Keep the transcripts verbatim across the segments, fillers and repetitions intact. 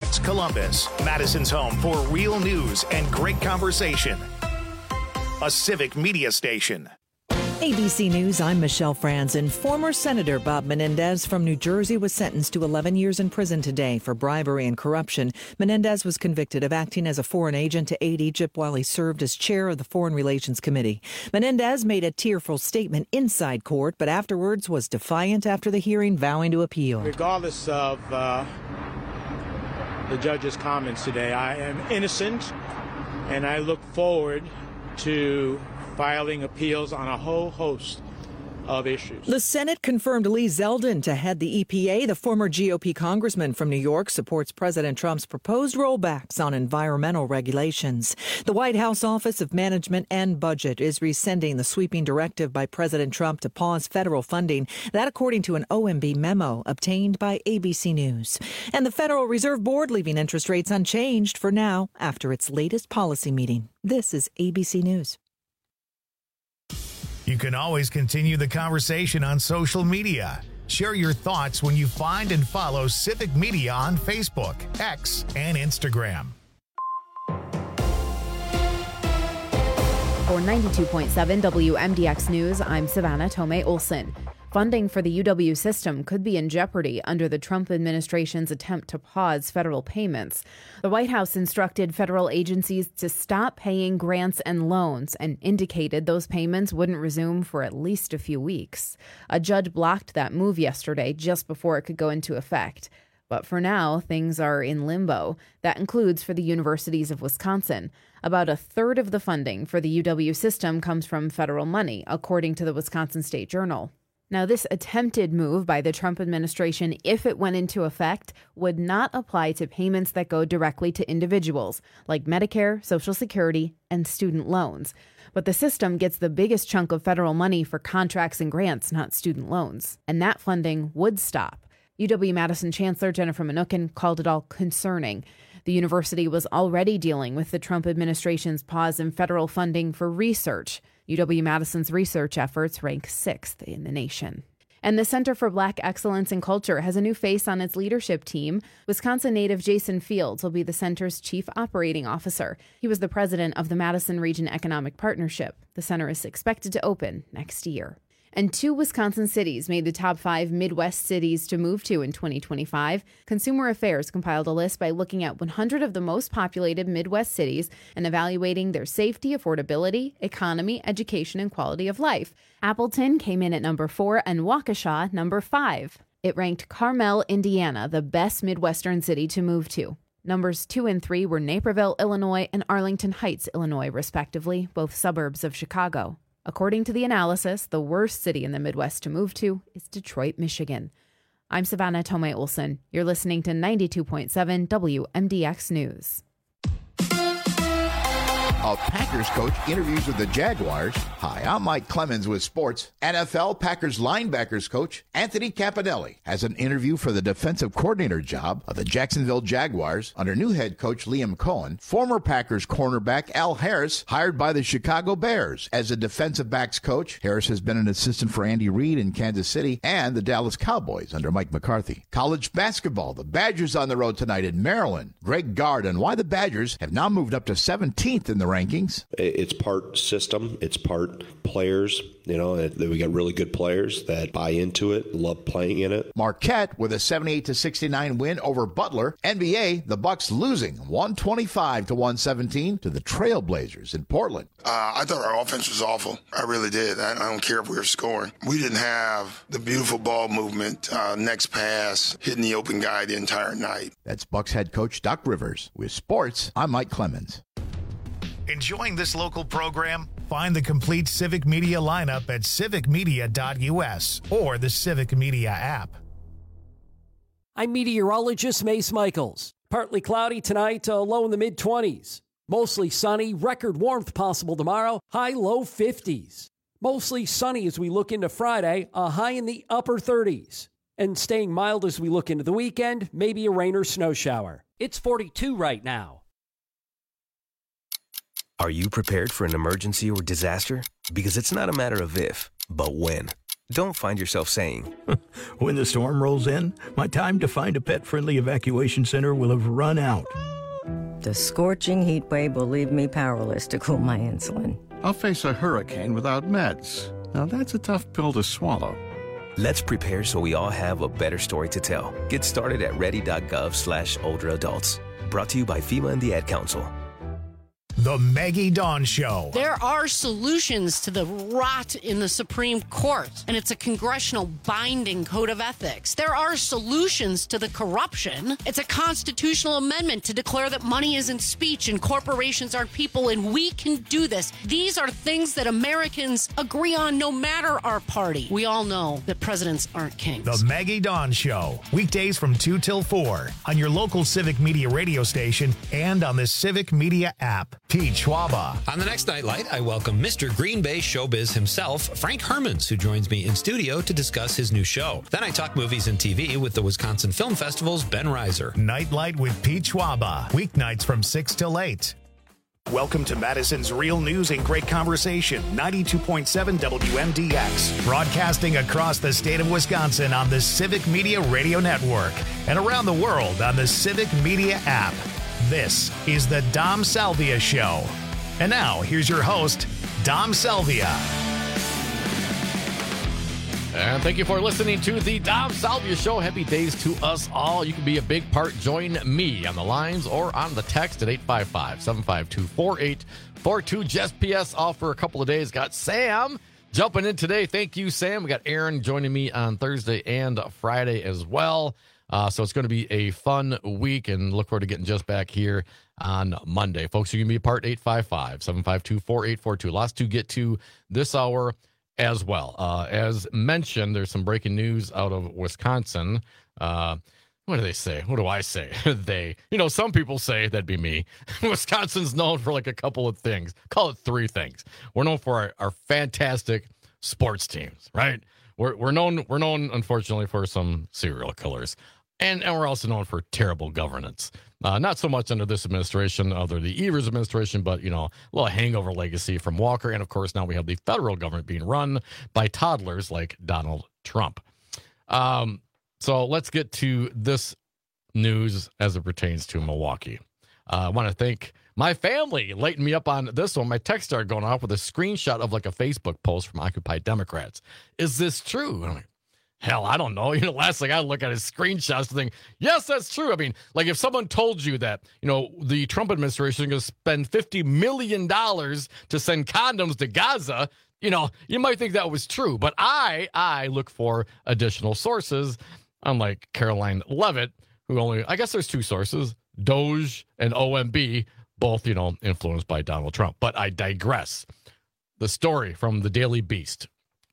Columbus, Madison's home for real news and great conversation. A Civic Media station. A B C News, I'm Michelle Franzen. Former Senator Bob Menendez from New Jersey was sentenced to eleven years in prison today for bribery and corruption. Menendez was convicted of acting as a foreign agent to aid Egypt while he served as chair of the Foreign Relations Committee. Menendez made a tearful statement inside court, but afterwards was defiant after the hearing, vowing to appeal. Regardless of uh, the judge's comments today, I am innocent, and I look forward to filing appeals on a whole host of issues. The Senate confirmed Lee Zeldin to head the E P A. The former G O P congressman from New York supports President Trump's proposed rollbacks on environmental regulations. The White House Office of Management and Budget is rescinding the sweeping directive by President Trump to pause federal funding. That according to an O M B memo obtained by A B C News. And the Federal Reserve Board leaving interest rates unchanged for now after its latest policy meeting. This is A B C News. You can always continue the conversation on social media. Share your thoughts when you find and follow Civic Media on Facebook, X, and Instagram. For ninety-two point seven W M D X News, I'm Savannah Tomei Olson. Funding for the U W system could be in jeopardy under the Trump administration's attempt to pause federal payments. The White House instructed federal agencies to stop paying grants and loans and indicated those payments wouldn't resume for at least a few weeks. A judge blocked that move yesterday just before it could go into effect. But for now, things are in limbo. That includes for the universities of Wisconsin. About a third of the funding for the U W system comes from federal money, according to the Wisconsin State Journal. Now, this attempted move by the Trump administration, if it went into effect, would not apply to payments that go directly to individuals, like Medicare, Social Security, and student loans. But the system gets the biggest chunk of federal money for contracts and grants, not student loans. And that funding would stop. U W-Madison Chancellor Jennifer Mnookin called it all concerning. The university was already dealing with the Trump administration's pause in federal funding for research. U W-Madison's research efforts rank sixth in the nation. And the Center for Black Excellence in Culture has a new face on its leadership team. Wisconsin native Jason Fields will be the center's chief operating officer. He was the president of the Madison Region Economic Partnership. The center is expected to open next year. And two Wisconsin cities made the top five Midwest cities to move to in twenty twenty-five. Consumer Affairs compiled a list by looking at one hundred of the most populated Midwest cities and evaluating their safety, affordability, economy, education, and quality of life. Appleton came in at number four and Waukesha number five. It ranked Carmel, Indiana, the best Midwestern city to move to. Numbers two and three were Naperville, Illinois, and Arlington Heights, Illinois, respectively, both suburbs of Chicago. According to the analysis, the worst city in the Midwest to move to is Detroit, Michigan. I'm Savannah Tomei Olson. You're listening to ninety-two point seven W M D X News. A Packers coach interviews with the Jaguars. Hi, I'm Mike Clemens with sports. N F L Packers linebackers coach Anthony Caponelli has an interview for the defensive coordinator job of the Jacksonville Jaguars under new head coach Liam Cohen. Former Packers cornerback Al Harris hired by the Chicago Bears as a defensive backs coach. Harris has been an assistant for Andy Reid in Kansas City and the Dallas Cowboys under Mike McCarthy. College basketball, the Badgers on the road tonight in Maryland. Greg Gard and why the Badgers have now moved up to seventeenth in the rankings. It's part system, it's part players. You know, we got really good players that buy into it, love playing in it. Marquette with a seventy-eight to sixty-nine win over Butler. N B A, the Bucks losing one twenty-five to one seventeen to the Trailblazers in Portland. Uh, I thought our offense was awful. I really did. I, I don't care if we were scoring. We didn't have the beautiful ball movement, uh, next pass, hitting the open guy the entire night. That's Bucks head coach Doc Rivers. With sports, I'm Mike Clemens. Enjoying this local program? Find the complete Civic Media lineup at civic media dot u s or the Civic Media app. I'm meteorologist Mace Michaels. Partly cloudy tonight, uh, low in the mid-twenties. Mostly sunny, record warmth possible tomorrow, high low fifties. Mostly sunny as we look into Friday, a high in the upper thirties. And staying mild as we look into the weekend, maybe a rain or snow shower. It's forty-two right now. Are you prepared for an emergency or disaster? Because it's not a matter of if, but when. don't find yourself saying, when the storm rolls in, my time to find a pet-friendly evacuation center will have run out. The scorching heat wave will leave me powerless to cool my insulin. I'll face a hurricane without meds. Now that's a tough pill to swallow. Let's prepare so we all have a better story to tell. Get started at ready.gov slash older adults. Brought to you by FEMA and the Ad Council. The Maggie Dawn Show. There are solutions to the rot in the Supreme Court, and it's a congressional binding code of ethics. There are solutions to the corruption. It's a constitutional amendment to declare that money isn't speech and corporations aren't people, and we can do this. These are things that Americans agree on no matter our party. We all know that presidents aren't kings. The Maggie Dawn Show. Weekdays from two till four on your local Civic Media radio station and on the Civic Media app. Pete Schwaba. On the next Nightlight, I welcome Mister Green Bay Showbiz himself, Frank Hermans, who joins me in studio to discuss his new show. Then I talk movies and T V with the Wisconsin Film Festival's Ben Reiser. Nightlight with Pete Schwaba. Weeknights from six till eight. Welcome to Madison's Real News and Great Conversation, ninety-two point seven W M D X, broadcasting across the state of Wisconsin on the Civic Media Radio Network and around the world on the Civic Media app. This is the Dom Salvia Show. And now, here's your host, Dom Salvia. And thank you for listening to the Dom Salvia Show. Happy days to us all. You can be a big part. Join me on the lines or on the text at eight five five, seven five two, four eight four two. Just P S off for a couple of days. Got Sam jumping in today. Thank you, Sam. We got Aaron joining me on Thursday and Friday as well. Uh, so it's going to be a fun week, and look forward to getting Just back here on Monday. Folks, you can be a part eight five five, seven five two, four eight four two. Lots to get to this hour as well. Uh, as mentioned, there's some breaking news out of Wisconsin. Uh, what do they say? What do I say? They, you know, some people say, that'd be me. Wisconsin's known for like a couple of things. Call it three things. We're known for our, our fantastic sports teams, right? We're we're known we're known unfortunately for some serial killers. And, and we're also known for terrible governance. Uh, not so much under this administration, under the Evers administration, but, you know, a little hangover legacy from Walker. And, of course, now we have the federal government being run by toddlers like Donald Trump. Um, so let's get to this news as it pertains to Milwaukee. Uh, I want to thank my family lighting me up on this one. My text started going off with a screenshot of like a Facebook post from Occupy Democrats. Is this true? I'm like, hell, I don't know. You know, last thing I look at is screenshots to think, yes, that's true. I mean, like if someone told you that, you know, the Trump administration is going to spend fifty million dollars to send condoms to Gaza, you know, you might think that was true. But I, I look for additional sources, unlike Caroline Levitt, who only, I guess there's two sources, Doge and O M B, both, you know, influenced by Donald Trump. But I digress. The story from the Daily Beast.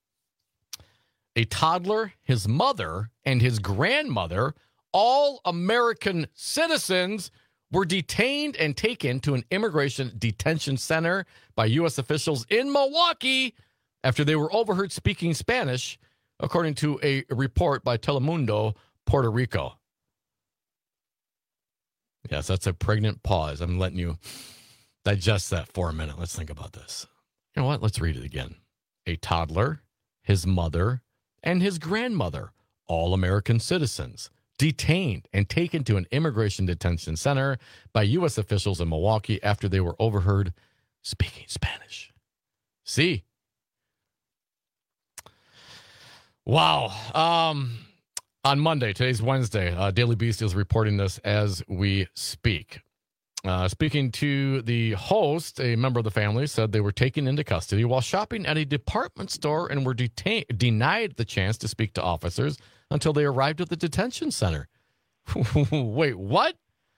A toddler, his mother, and his grandmother, all American citizens, were detained and taken to an immigration detention center by U S officials in Milwaukee after they were overheard speaking Spanish, according to a report by Telemundo, Puerto Rico. Yes, that's a pregnant pause. I'm letting you digest that for a minute. Let's think about this. You know what? Let's read it again. A toddler, his mother, and his grandmother, all American citizens, detained and taken to an immigration detention center by U S officials in Milwaukee after they were overheard speaking Spanish. See? Wow. Um, on Monday, today's Wednesday, uh, Daily Beast is reporting this as we speak. Uh, speaking to the host, a member of the family said they were taken into custody while shopping at a department store and were detain- denied the chance to speak to officers until they arrived at the detention center. Wait, what?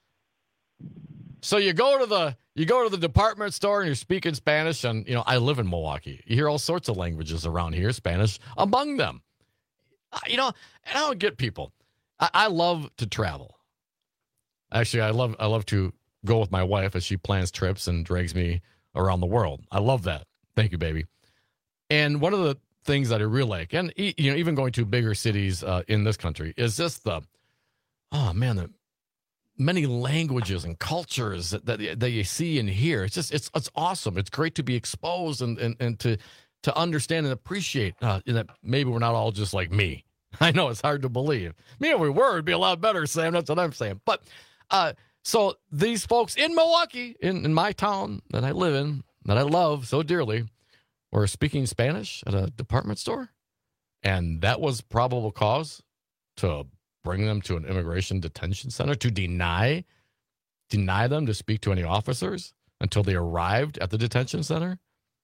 So you go to the you go to the department store and you're speaking Spanish, and you know I live in Milwaukee. You hear all sorts of languages around here, Spanish among them. Uh, you know, and I don't get people. I, I love to travel. Actually, I love I love to go with my wife as she plans trips and drags me around the world. I love that. Thank you, baby. And one of the things that I really like, and you know, even going to bigger cities uh, in this country, is just the, oh man, the many languages and cultures that, that that you see and hear. It's just it's it's awesome. It's great to be exposed and and, and to to understand and appreciate uh, that maybe we're not all just like me. I know it's hard to believe. Me, if we were, it'd be a lot better, Sam. That's what I'm saying. But uh, so these folks in Milwaukee, in, in my town that I live in, that I love so dearly, were speaking Spanish at a department store. And that was probable cause to bring them to an immigration detention center, to deny, deny them to speak to any officers until they arrived at the detention center.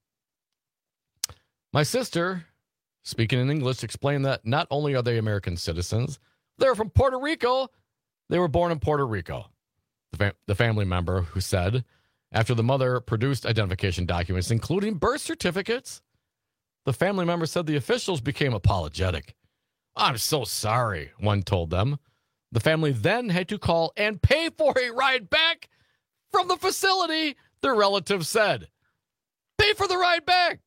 My sister, speaking in English, explained that not only are they American citizens, they're from Puerto Rico. They were born in Puerto Rico. The, fam- the family member who said, after the mother produced identification documents, including birth certificates, the family member said the officials became apologetic. I'm so sorry, one told them. The family then had to call and pay for a ride back from the facility, their relative said. Pay for the ride back.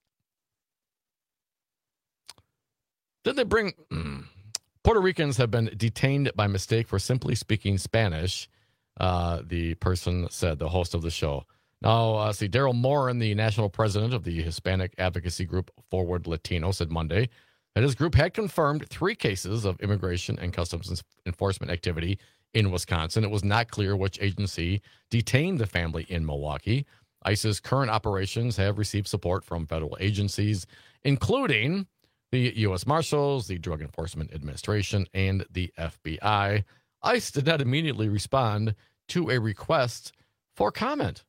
Did they bring... Mm, Puerto Ricans have been detained by mistake for simply speaking Spanish, uh, the person said, the host of the show. Now, uh, see, Daryl Morin, the national president of the Hispanic advocacy group Forward Latino, said Monday that his group had confirmed three cases of immigration and customs enforcement activity in Wisconsin. It was not clear which agency detained the family in Milwaukee. ICE's current operations have received support from federal agencies, including the U S Marshals, the Drug Enforcement Administration, and the F B I. ICE did not immediately respond to a request for comment.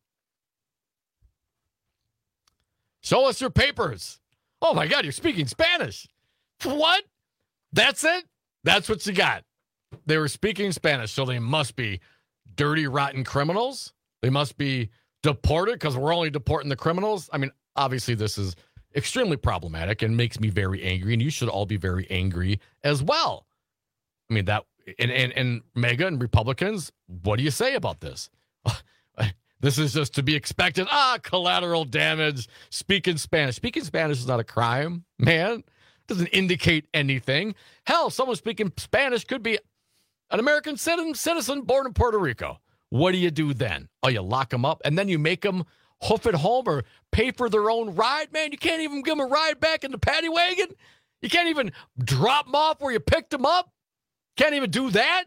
Show us your papers. Oh, my God, you're speaking Spanish. What? That's it? That's what you got. They were speaking Spanish, so they must be dirty, rotten criminals. They must be deported because we're only deporting the criminals. I mean, obviously, this is extremely problematic and makes me very angry, and you should all be very angry as well. I mean, that, and, and, and MAGA and Republicans, what do you say about this? This is just to be expected. Ah, collateral damage. Speaking Spanish. Speaking Spanish is not a crime, man. Doesn't indicate anything. Hell, someone speaking Spanish could be an American citizen born in Puerto Rico. What do you do then? Oh, you lock them up, and then you make them hoof it home or pay for their own ride? Man, you can't even give them a ride back in the paddy wagon? You can't even drop them off where you picked them up? Can't even do that?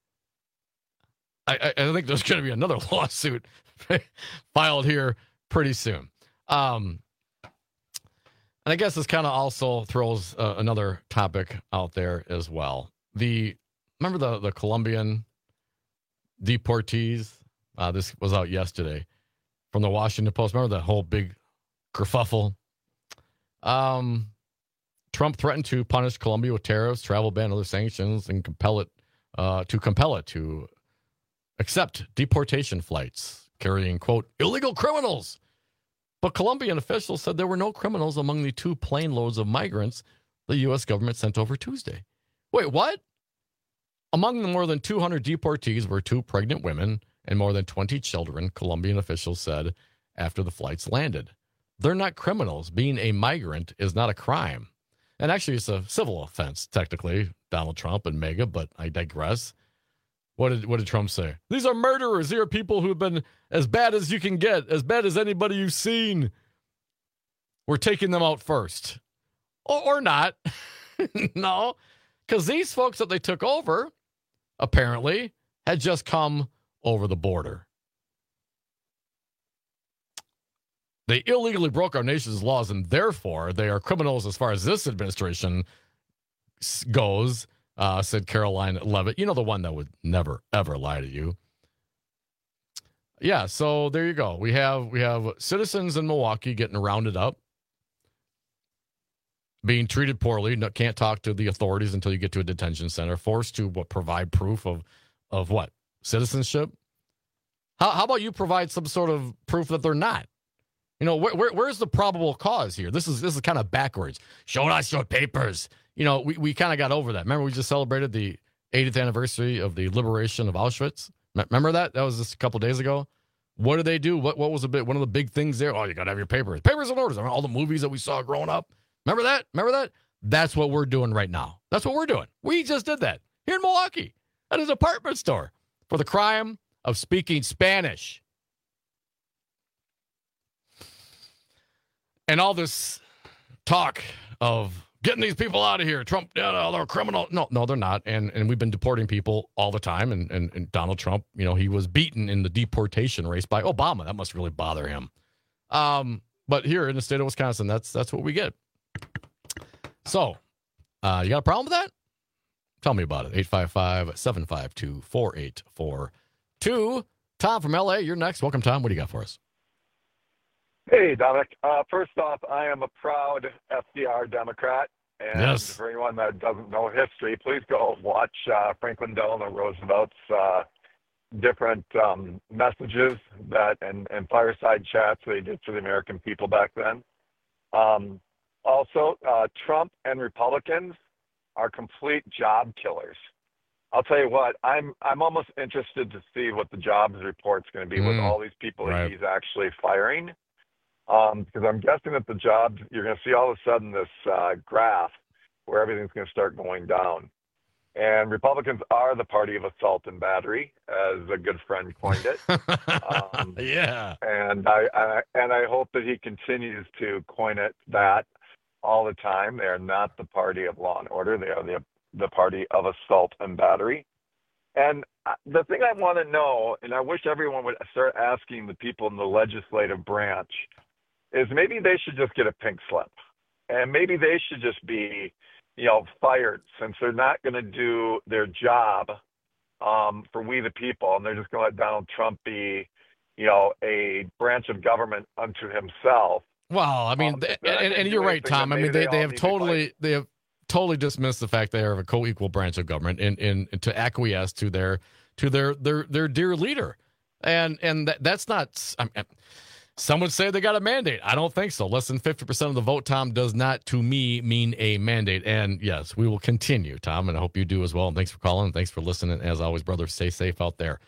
I, I, I think there's going to be another lawsuit filed here pretty soon. Um, and I guess this kind of also throws uh, another topic out there as well. The remember the, the Colombian deportees? Uh, this was out yesterday from the Washington Post. Remember the whole big kerfuffle? Um, Trump threatened to punish Colombia with tariffs, travel ban, other sanctions, and compel it uh, to compel it to accept deportation flights carrying, quote, illegal criminals. But Colombian officials said there were no criminals among the two plane loads of migrants the U S government sent over Tuesday. Wait, what? Among the more than two hundred deportees were two pregnant women and more than twenty children, Colombian officials said after the flights landed. They're not criminals. Being a migrant is not a crime. And actually, it's a civil offense, technically, Donald Trump and MAGA, but I digress. What did what did Trump say? These are murderers. These are people who have been as bad as you can get, as bad as anybody you've seen. We're taking them out first. Or, or not. No, because these folks that they took over, apparently, had just come over the border. They illegally broke our nation's laws, and therefore they are criminals as far as this administration goes. Uh, said Caroline Levitt. You know, the one that would never, ever lie to you. Yeah, so there you go. We have we have citizens in Milwaukee getting rounded up, being treated poorly, no, can't talk to the authorities until you get to a detention center, forced to what, provide proof of, of what? Citizenship? How, how about you provide some sort of proof that they're not? You know, where, where, where's the probable cause here? This is this is kind of backwards. Show us your papers. You know, we, we kind of got over that. Remember, we just celebrated the eightieth anniversary of the liberation of Auschwitz. Remember that? That was just a couple of days ago. What did they do? What what was a bit one of the big things there? Oh, you got to have your papers. Papers and orders. I mean, all the movies that we saw growing up. Remember that? Remember that? That's what we're doing right now. That's what we're doing. We just did that here in Milwaukee at a department store for the crime of speaking Spanish. And all this talk of getting these people out of here. Trump, yeah, no, they're criminal. No, no, they're not. And and we've been deporting people all the time. And, and, and Donald Trump, you know, he was beaten in the deportation race by Obama. That must really bother him. Um, but here in the state of Wisconsin, that's that's what we get. So, uh, you got a problem with that? Tell me about it. eight five five, seven five two, four eight four two. Tom from L A, you're next. Welcome, Tom. What do you got for us? Hey, Dominic. Uh, first off, I am a proud F D R Democrat. And yes. For anyone that doesn't know history, please go watch uh, Franklin Delano Roosevelt's uh, different um, messages that and, and fireside chats that he did for the American people back then. Um, also, uh, Trump and Republicans are complete job killers. I'll tell you what, I'm I'm almost interested to see what the jobs report's going to be mm, with all these people right. that he's actually firing. Um, because I'm guessing that the jobs, you're going to see all of a sudden this uh, graph where everything's going to start going down. And Republicans are the party of assault and battery, as a good friend coined it. um, yeah. And I, I and I hope that he continues to coin it that all the time. They are not the party of law and order. They are the the party of assault and battery. And the thing I want to know, and I wish everyone would start asking the people in the legislative branch, is maybe they should just get a pink slip. And maybe they should just be, you know, fired since they're not going to do their job um, for we the people. And they're just going to let Donald Trump be, you know, a branch of government unto himself. Well, I mean, um, they, and, and you're right, Tom. I mean, they, they, they have totally, they have totally dismissed the fact they are a co-equal branch of government in, in, in to acquiesce to their, to their, their, their dear leader. And, and that, that's not, I mean, some would say they got a mandate. I don't think so. Less than fifty percent of the vote, Tom, does not, to me, mean a mandate. And, yes, we will continue, Tom, and I hope you do as well. And thanks for calling, and thanks for listening. As always, brother, stay safe out there.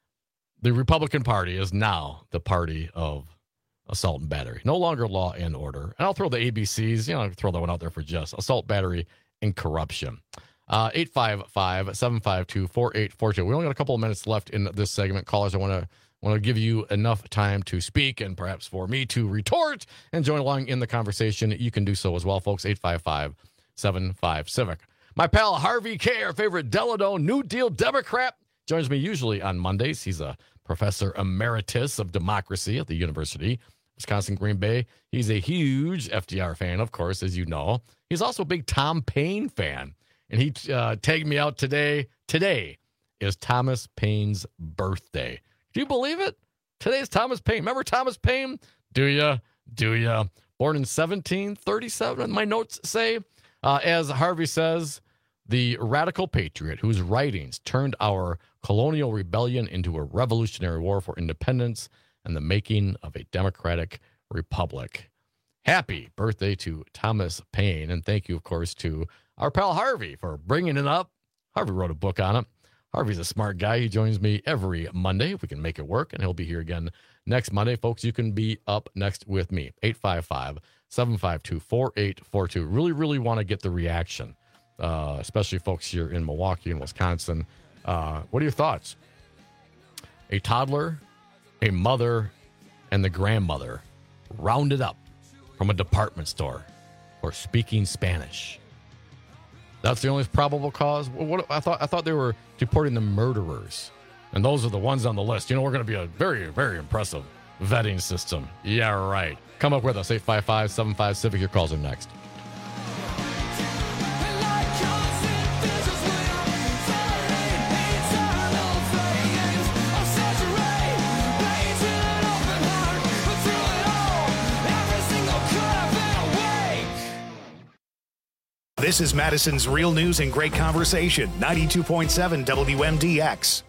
The Republican Party is now the party of assault and battery. No longer law and order. And I'll throw the A B Cs, you know, I'll throw that one out there for just assault, battery, and corruption. Uh, eight five five, seven five two, four eight four two. We only got a couple of minutes left in this segment. Callers, I want to want to give you enough time to speak and perhaps for me to retort and join along in the conversation. You can do so as well, folks. eight five five, seven five, Civic. My pal Harvey K., our favorite Delano New Deal Democrat, joins me usually on Mondays. He's a professor emeritus of democracy at the University of Wisconsin Green Bay. He's a huge F D R fan, of course, as you know. He's also a big Tom Paine fan. And he uh, tagged me out today. Today is Thomas Paine's birthday. Do you believe it? Today is Thomas Paine. Remember Thomas Paine? Do ya? Do ya? Born in seventeen thirty-seven, my notes say. Uh, as Harvey says, the radical patriot whose writings turned our colonial rebellion into a revolutionary war for independence and the making of a democratic republic. Happy birthday to Thomas Paine. And thank you, of course, to our pal Harvey for bringing it up. Harvey wrote a book on it. Harvey's a smart guy. He joins me every Monday if we can make it work, and he'll be here again next Monday. Folks, you can be up next with me. eight five five, seven five two, four eight four two. Really, really want to get the reaction, uh, especially folks here in Milwaukee and Wisconsin. Uh, what are your thoughts? A toddler, a mother, and the grandmother rounded up from a department store for speaking Spanish. That's the only probable cause? What, I thought I thought they were deporting the murderers. And those are the ones on the list. You know, we're going to be a very, very impressive vetting system. Yeah, right. Come up with us, eight five five, seven five, Civic. Your calls are next. This is Madison's Real News and Great Conversation, ninety-two point seven W M D X.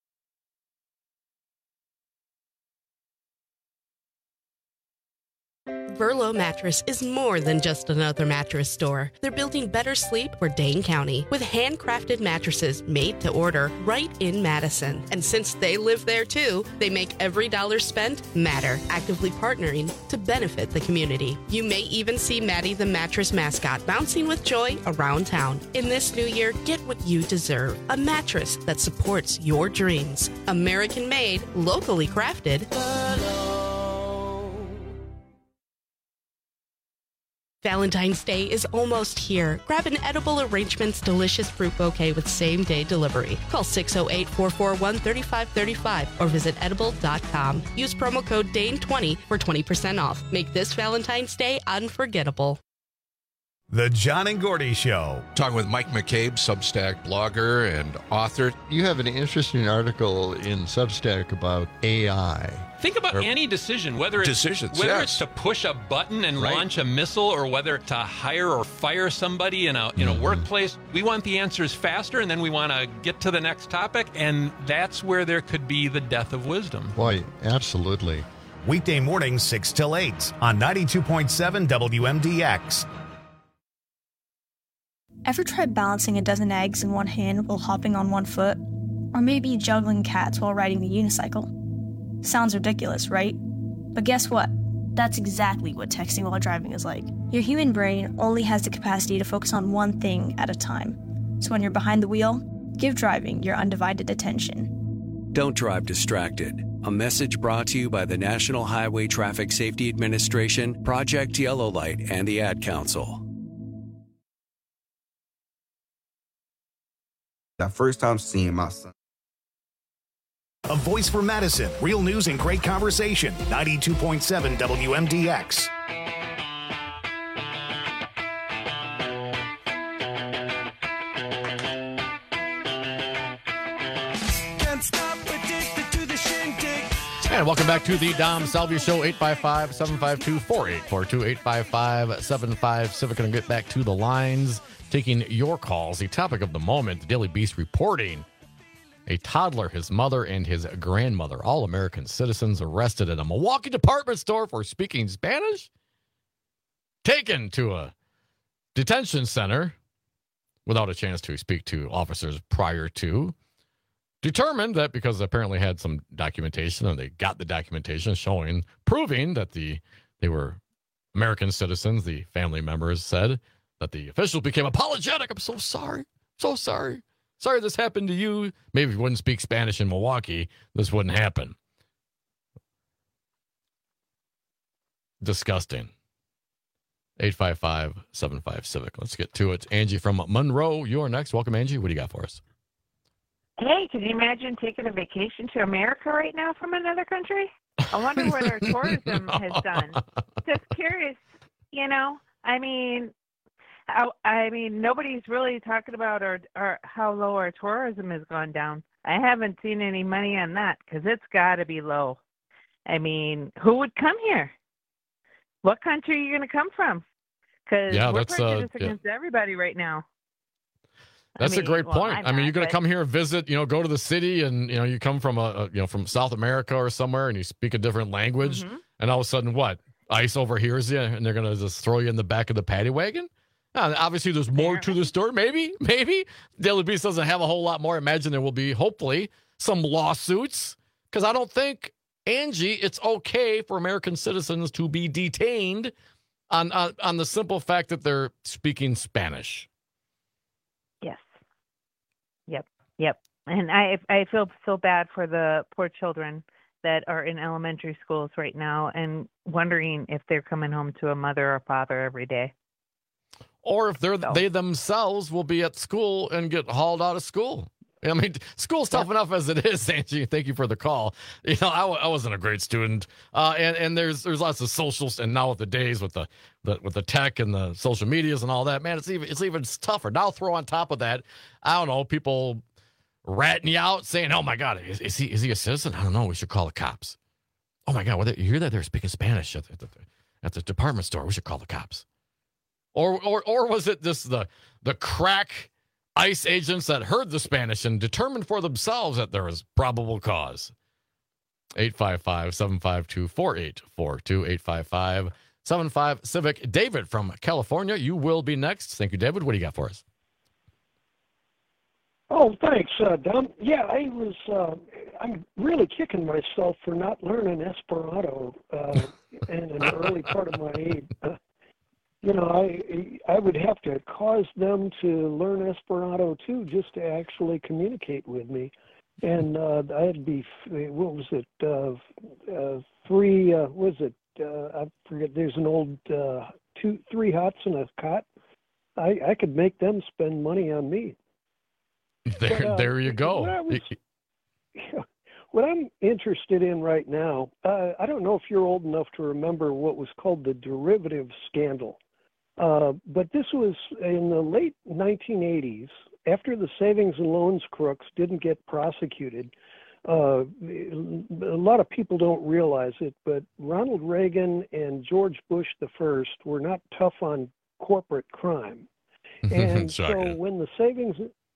Verlo Mattress is more than just another mattress store. They're building better sleep for Dane County with handcrafted mattresses made to order right in Madison. And since they live there too, they make every dollar spent matter, actively partnering to benefit the community. You may even see Maddie the mattress mascot bouncing with joy around town. In this new year, get what you deserve. A mattress that supports your dreams. American made, locally crafted. Verlo. Valentine's Day is almost here. Grab an Edible Arrangements delicious fruit bouquet with same-day delivery. Call six oh eight, four four one, three five three five or visit edible dot com. Use promo code D A N E twenty for twenty percent off. Make this Valentine's Day unforgettable. The John and Gordy Show. Talking with Mike McCabe, Substack blogger and author. You have an interesting article in Substack about A I. Think about or any decision, whether it's decisions, whether yes. it's to push a button and Right. launch a missile, or whether to hire or fire somebody in a in a Mm-hmm. workplace. We want the answers faster, and then we want to get to the next topic, and that's where there could be the death of wisdom. Boy, absolutely. Weekday mornings, six till eight on ninety-two point seven W M D X. Ever tried balancing a dozen eggs in one hand while hopping on one foot? Or maybe juggling cats while riding the unicycle? Sounds ridiculous, right? But guess what? That's exactly what texting while driving is like. Your human brain only has the capacity to focus on one thing at a time. So when you're behind the wheel, give driving your undivided attention. Don't drive distracted. A message brought to you by the National Highway Traffic Safety Administration, Project Yellow Light, and the Ad Council. That first time seeing my son. A voice for Madison. Real news and great conversation. ninety-two point seven W M D X. And welcome back to the Dom Salvia Show, eight five five, seven five two, four eight four two, eight five five, seven five Civic. Going to get back to the lines, taking your calls. The topic of the moment, the Daily Beast reporting a toddler, his mother, and his grandmother, all American citizens, arrested at a Milwaukee department store for speaking Spanish, taken to a detention center without a chance to speak to officers prior to. Determined that because apparently had some documentation, and they got the documentation showing, proving that the they were American citizens, the family members said that the officials became apologetic. I'm so sorry. So sorry. Sorry this happened to you. Maybe if you wouldn't speak Spanish in Milwaukee, this wouldn't happen. Disgusting. eight five five, seven five Civic. Let's get to it. Angie from Monroe, you're next. Welcome, Angie. What do you got for us? Hey, can you imagine taking a vacation to America right now from another country? I wonder where their tourism has done. Just curious, you know. I mean, I, I mean, nobody's really talking about our, our how low our tourism has gone down. I haven't seen any money on that because it's got to be low. I mean, who would come here? What country are you going to come from? Because yeah, we're that's, prejudiced uh, yeah. against everybody right now. That's I mean, a great well, point. I'm I mean, not, you're going to but- come here and visit, you know, go to the city, and you know, you come from a, a you know from South America or somewhere, and you speak a different language, Mhm. and all of a sudden, what? ICE overhears you, and they're going to just throw you in the back of the paddy wagon. Now, obviously, there's more to the story. Maybe, maybe Daily Beast doesn't have a whole lot more. Imagine there will be, hopefully, some lawsuits, because I don't think, Angie, it's okay for American citizens to be detained on on, on the simple fact that they're speaking Spanish. Yes. Yep. Yep. And I I feel so bad for the poor children that are in elementary schools right now and wondering if they're coming home to a mother or father every day. Or if they're they themselves will be at school and get hauled out of school. I mean, school's tough enough as it is, Angie. Thank you for the call. You know, I, I wasn't a great student, uh, and and there's there's lots of socials, and now with the days with the, the with the tech and the social medias and all that, man, it's even it's even tougher. Now throw on top of that, I don't know, people ratting you out, saying, "Oh my God, is, is he is he a citizen? I don't know. We should call the cops." Oh my God, well, you hear that they're speaking Spanish at the, at the, at the department store? We should call the cops. Or or or was it this the the crack ICE agents that heard the Spanish and determined for themselves that there was probable cause? eight five five, seven five two, four eight four two, eight five five, seven five Civic. David from California, you will be next. Thank you, David. What do you got for us? Oh, thanks, uh, Dom. Yeah, I was. Uh, I'm really kicking myself for not learning Esperanto uh, in an early part of my age. Uh, you know, I I would have to cause them to learn Esperanto too, just to actually communicate with me. And uh, I'd be, what was it, uh, uh, three, uh, what was it, uh, I forget, there's an old uh, two, three hots and a cot, I, I could make them spend money on me. There, but, uh, there you go. What, I was, what I'm interested in right now, uh, I don't know if you're old enough to remember what was called the derivative scandal, uh, but this was in the late nineteen eighties, after the savings and loans crooks didn't get prosecuted. Uh, a lot of people don't realize it, but Ronald Reagan and George Bush the First were not tough on corporate crime. And so when the savings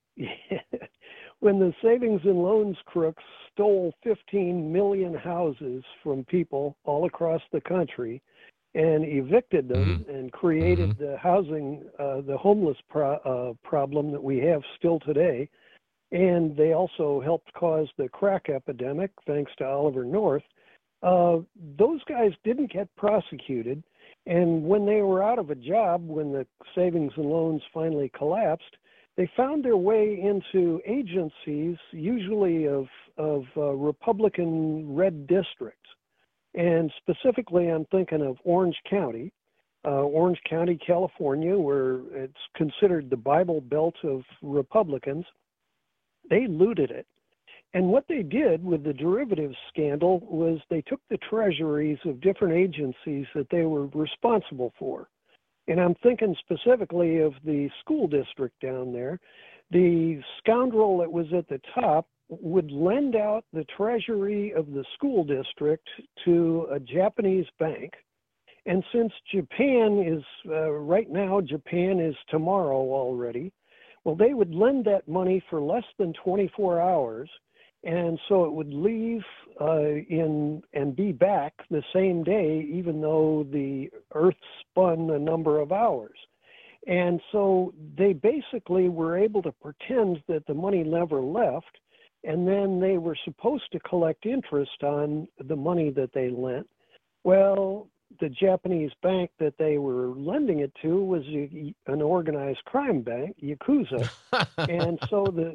when the savings and loans crooks stole fifteen million houses from people all across the country and evicted them mm-hmm. and created mm-hmm. the housing, uh, the homeless pro- uh, problem that we have still today, and they also helped cause the crack epidemic, thanks to Oliver North, uh, those guys didn't get prosecuted. And when they were out of a job, when the savings and loans finally collapsed, they found their way into agencies, usually of, of uh, Republican red districts. And specifically, I'm thinking of Orange County, uh, Orange County, California, where it's considered the Bible Belt of Republicans. They looted it. And what they did with the derivatives scandal was they took the treasuries of different agencies that they were responsible for. And I'm thinking specifically of the school district down there. The scoundrel that was at the top would lend out the treasury of the school district to a Japanese bank. And since Japan is, uh, right now, Japan is tomorrow already, well, they would lend that money for less than twenty-four hours. And so it would leave uh, in and be back the same day, even though the Earth spun a number of hours. And so they basically were able to pretend that the money never left, and then they were supposed to collect interest on the money that they lent. Well, the Japanese bank that they were lending it to was a, an organized crime bank, Yakuza, and so the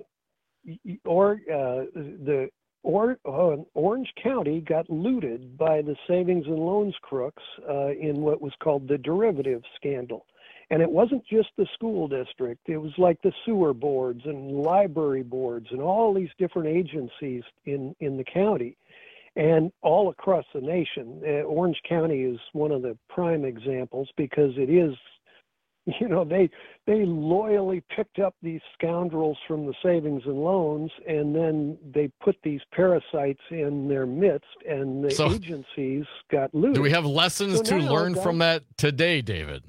or uh, the or, uh, Orange County got looted by the savings and loans crooks uh, in what was called the derivative scandal. And it wasn't just the school district. It was like the sewer boards and library boards and all these different agencies in, in the county and all across the nation. Uh, Orange County is one of the prime examples because it is, you know, they they loyally picked up these scoundrels from the savings and loans, and then they put these parasites in their midst, and the so, agencies got looted. Do we have lessons so to learn Donald, from that today, David?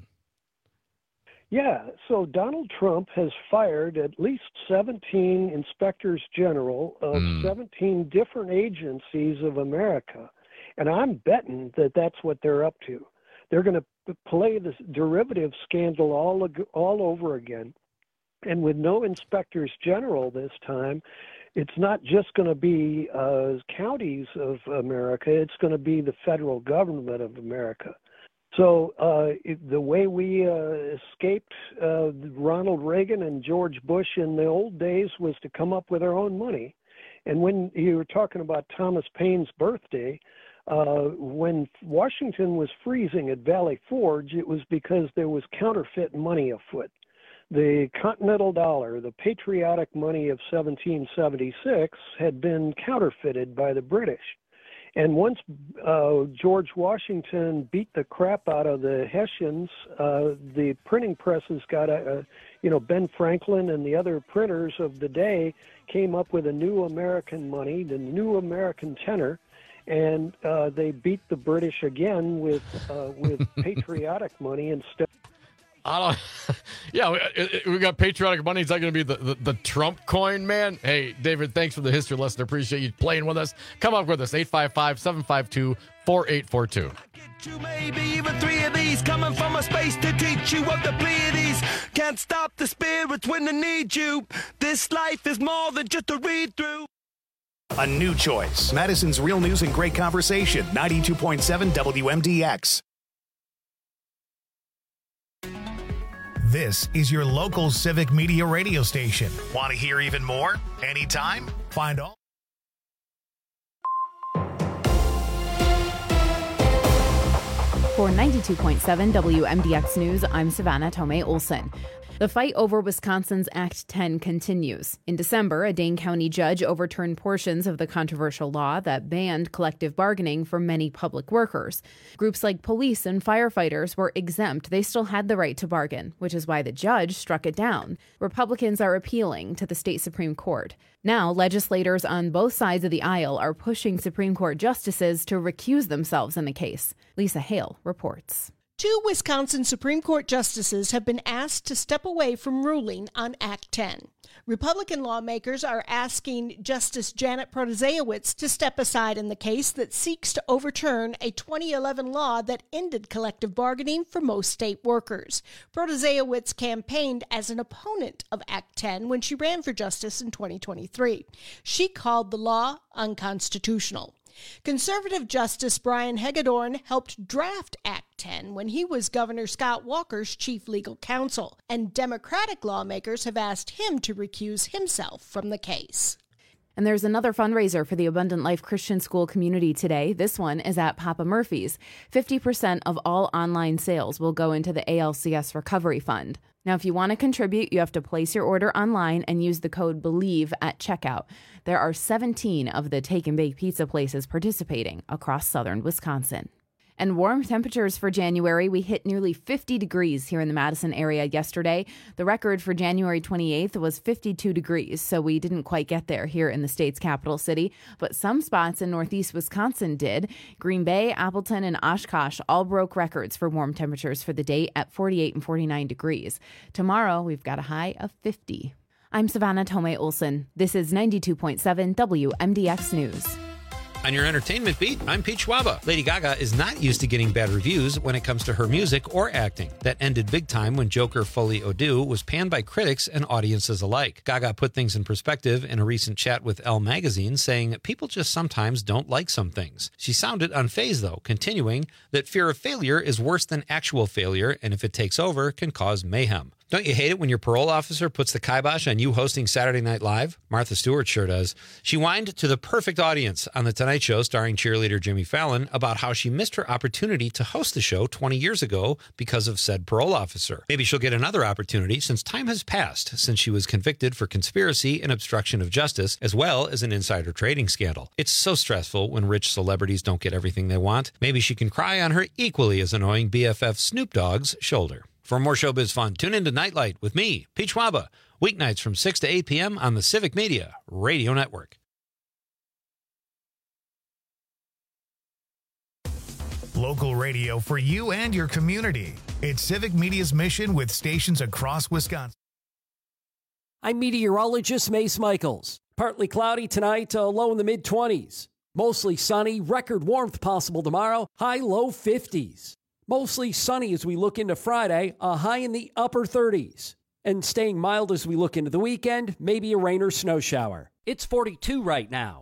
Yeah, so Donald Trump has fired at least seventeen inspectors general of mm. seventeen different agencies of America, and I'm betting that that's what they're up to. They're going to play this derivative scandal all all over again. And with no inspectors general this time, it's not just going to be uh, counties of America, it's going to be the federal government of America. So uh, it, the way we uh, escaped uh, Ronald Reagan and George Bush in the old days was to come up with our own money. And when you were talking about Thomas Paine's birthday, Uh, when Washington was freezing at Valley Forge, it was because there was counterfeit money afoot. The Continental Dollar, the patriotic money of seventeen seventy-six, had been counterfeited by the British. And once uh, George Washington beat the crap out of the Hessians, uh, the printing presses got a, a, you know, Ben Franklin and the other printers of the day came up with a new American money, the new American tenor. And uh, they beat the British again with uh, with patriotic money instead. I don't. Yeah, we, we got patriotic money. Is that going to be the, the, the Trump coin, man? Hey, David, thanks for the history lesson. I appreciate you playing with us. Come up with us, eight five five, seven five two, four eight four two. You maybe even three of these coming from a space to teach you of the Pleiades. Can't stop the spirits when they need you. This life is more than just a read through. A new choice. Madison's Real News and Great Conversation. ninety-two point seven W M D X. This is your local civic media radio station. Want to hear even more? Anytime? Find all. For ninety-two point seven W M D X News, I'm Savannah Tomei Olson. The fight over Wisconsin's Act ten continues. In December, a Dane County judge overturned portions of the controversial law that banned collective bargaining for many public workers. Groups like police and firefighters were exempt. They still had the right to bargain, which is why the judge struck it down. Republicans are appealing to the state Supreme Court. Now, legislators on both sides of the aisle are pushing Supreme Court justices to recuse themselves in the case. Lisa Hale reports. Two Wisconsin Supreme Court justices have been asked to step away from ruling on Act ten. Republican lawmakers are asking Justice Janet Protasiewicz to step aside in the case that seeks to overturn a twenty eleven law that ended collective bargaining for most state workers. Protasiewicz campaigned as an opponent of Act ten when she ran for justice in twenty twenty-three. She called the law unconstitutional. Conservative Justice Brian Hagedorn helped draft Act ten when he was Governor Scott Walker's chief legal counsel, and Democratic lawmakers have asked him to recuse himself from the case. And there's another fundraiser for the Abundant Life Christian School community today. This one is at Papa Murphy's. fifty percent of all online sales will go into the A L C S Recovery Fund. Now, if you want to contribute, you have to place your order online and use the code BELIEVE at checkout. There are seventeen of the Take and Bake pizza places participating across southern Wisconsin. And warm temperatures for January. We hit nearly fifty degrees here in the Madison area yesterday. The record for January twenty-eighth was fifty-two degrees, so we didn't quite get there here in the state's capital city. But some spots in northeast Wisconsin did. Green Bay, Appleton, and Oshkosh all broke records for warm temperatures for the day at forty-eight and forty-nine degrees. Tomorrow, we've got a high of fifty. I'm Savannah Tomei Olson. This is ninety-two point seven W M D X News. On your entertainment beat, I'm Pete Schwaba. Lady Gaga is not used to getting bad reviews when it comes to her music or acting. That ended big time when Joker Folie à Deux was panned by critics and audiences alike. Gaga put things in perspective in a recent chat with Elle magazine, saying, "People just sometimes don't like some things." She sounded unfazed, though, continuing that fear of failure is worse than actual failure, and if it takes over, can cause mayhem. Don't you hate it when your parole officer puts the kibosh on you hosting Saturday Night Live? Martha Stewart sure does. She whined to the perfect audience on The Tonight Show starring cheerleader Jimmy Fallon about how she missed her opportunity to host the show twenty years ago because of said parole officer. Maybe she'll get another opportunity since time has passed since she was convicted for conspiracy and obstruction of justice, as well as an insider trading scandal. It's so stressful when rich celebrities don't get everything they want. Maybe she can cry on her equally as annoying B F F Snoop Dogg's shoulder. For more showbiz fun, tune into Nightlight with me, Pete Schwaba, weeknights from six to eight p.m. on the Civic Media Radio Network. Local radio for you and your community. It's Civic Media's mission with stations across Wisconsin. I'm meteorologist Mace Michaels. Partly cloudy tonight, uh, low in the mid-twenties. Mostly sunny, record warmth possible tomorrow, high low fifties. Mostly sunny as we look into Friday, a high in the upper thirties. And staying mild as we look into the weekend, maybe a rain or snow shower. It's forty-two right now.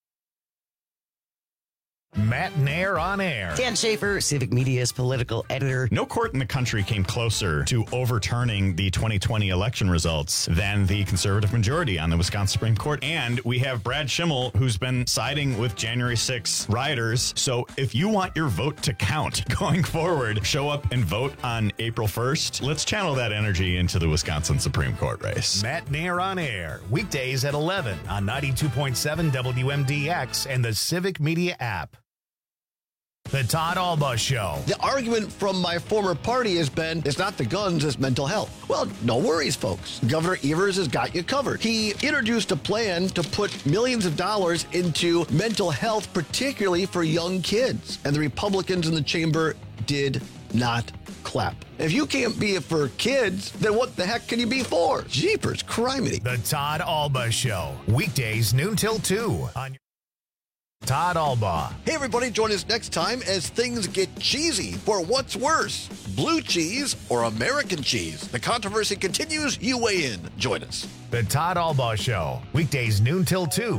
Matt Nair on air. Dan Schaefer, Civic Media's political editor. No court in the country came closer to overturning the twenty twenty election results than the conservative majority on the Wisconsin Supreme Court. And we have Brad Schimmel, who's been siding with January sixth rioters. So if you want your vote to count going forward, show up and vote on April first. Let's channel that energy into the Wisconsin Supreme Court race. Matt Nair on air, weekdays at eleven on ninety-two point seven W M D X and the Civic Media app. The Todd Alba Show. The argument from my former party has been, it's not the guns, it's mental health. Well, no worries, folks. Governor Evers has got you covered. He introduced a plan to put millions of dollars into mental health, particularly for young kids. And the Republicans in the chamber did not clap. If you can't be it for kids, then what the heck can you be for? Jeepers, criminy. The Todd Alba Show. Weekdays, noon till two on your Todd Alba. Hey, everybody, join us next time as things get cheesy for what's worse, blue cheese or American cheese. The controversy continues. You weigh in. Join us. The Todd Alba Show. Weekdays, noon till two.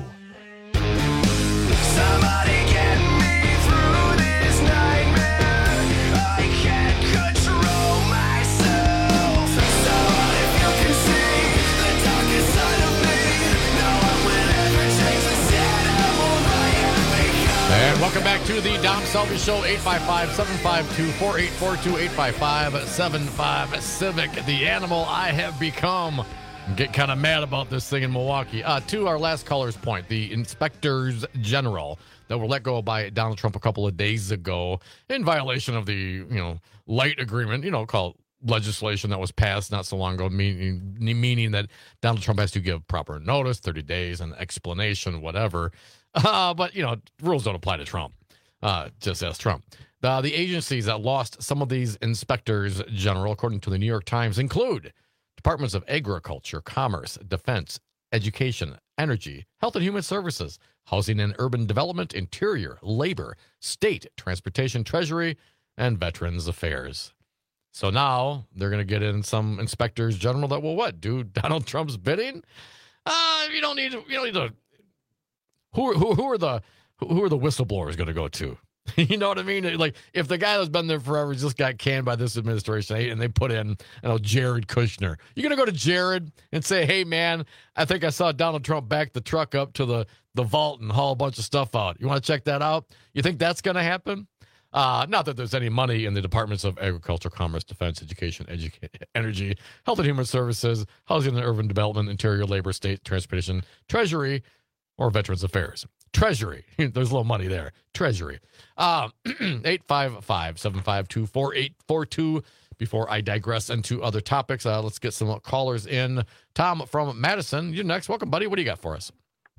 Somebody get me through this nightmare. I can't control myself. So if you can see the darkest side of me, no one will ever change the set I will write. And welcome back back to the Dom Salvi Show, eight five five, seven five two, four eight four two, eight five five, seven five Civic, the animal I have become. I'm getting kind of mad about this thing in Milwaukee. Uh, to our last caller's point, the inspectors general that were let go by Donald Trump a couple of days ago in violation of the, you know, light agreement, you know, called legislation that was passed not so long ago, meaning, meaning that Donald Trump has to give proper notice, thirty days, an explanation, whatever. Uh, but, you know, rules don't apply to Trump. Uh, just as Trump. The, the agencies that lost some of these inspectors general, according to the New York Times, include Departments of Agriculture, Commerce, Defense, Education, Energy, Health and Human Services, Housing and Urban Development, Interior, Labor, State, Transportation, Treasury, and Veterans Affairs. So now they're going to get in some inspectors general that will what? Do Donald Trump's bidding? Uh, you don't need to, you don't need to. Who, who, who are the who are the whistleblowers going to go to? You know what I mean? Like, if the guy that's been there forever just got canned by this administration and they put in, you know, Jared Kushner, you're going to go to Jared and say, hey, man, I think I saw Donald Trump back the truck up to the, the vault and haul a bunch of stuff out. You want to check that out? You think that's going to happen? Uh, not that there's any money in the Departments of Agriculture, Commerce, Defense, Education, Educa- Energy, Health and Human Services, Housing and Urban Development, Interior, Labor, State, Transportation, Treasury, or Veterans Affairs. Treasury. There's a little money there. Treasury. Uh, eight five five, seven five two, four eight four two. Before I digress into other topics, uh, let's get some callers in. Tom from Madison, you're next. Welcome, buddy. What do you got for us?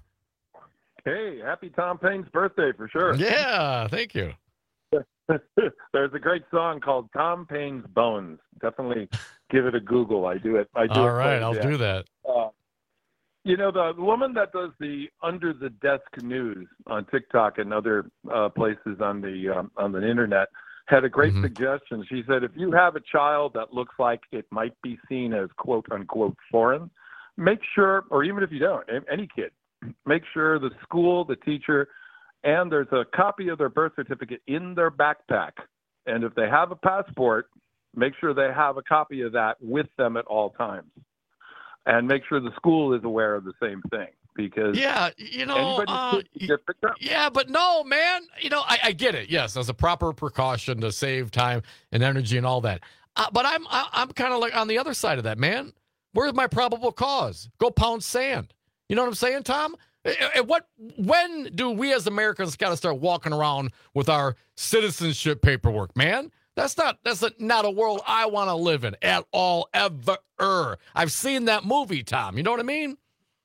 Hey, happy Tom Payne's birthday for sure. Yeah, thank you. There's a great song called Tom Payne's Bones. Definitely give it a Google. I do it. I do All it right, I'll yeah. do that. Uh, You know, the woman that does the under the desk news on TikTok and other uh, places on the um, on the internet had a great Mm-hmm. suggestion. She said, if you have a child that looks like it might be seen as quote unquote foreign, make sure, or even if you don't, any kid, make sure the school, the teacher, and there's a copy of their birth certificate in their backpack. And if they have a passport, make sure they have a copy of that with them at all times. And make sure the school is aware of the same thing, because yeah, you know, uh, get picked up. yeah, but no, man, you know, I, I get it. Yes, as a proper precaution to save time and energy and all that. Uh, but I'm I, I'm kind of like on the other side of that, man. Where's my probable cause? Go pound sand. You know what I'm saying, Tom? And what? When do we as Americans got to start walking around with our citizenship paperwork, man? That's not that's a, not a world I want to live in at all, ever. I've seen that movie, Tom. You know what I mean?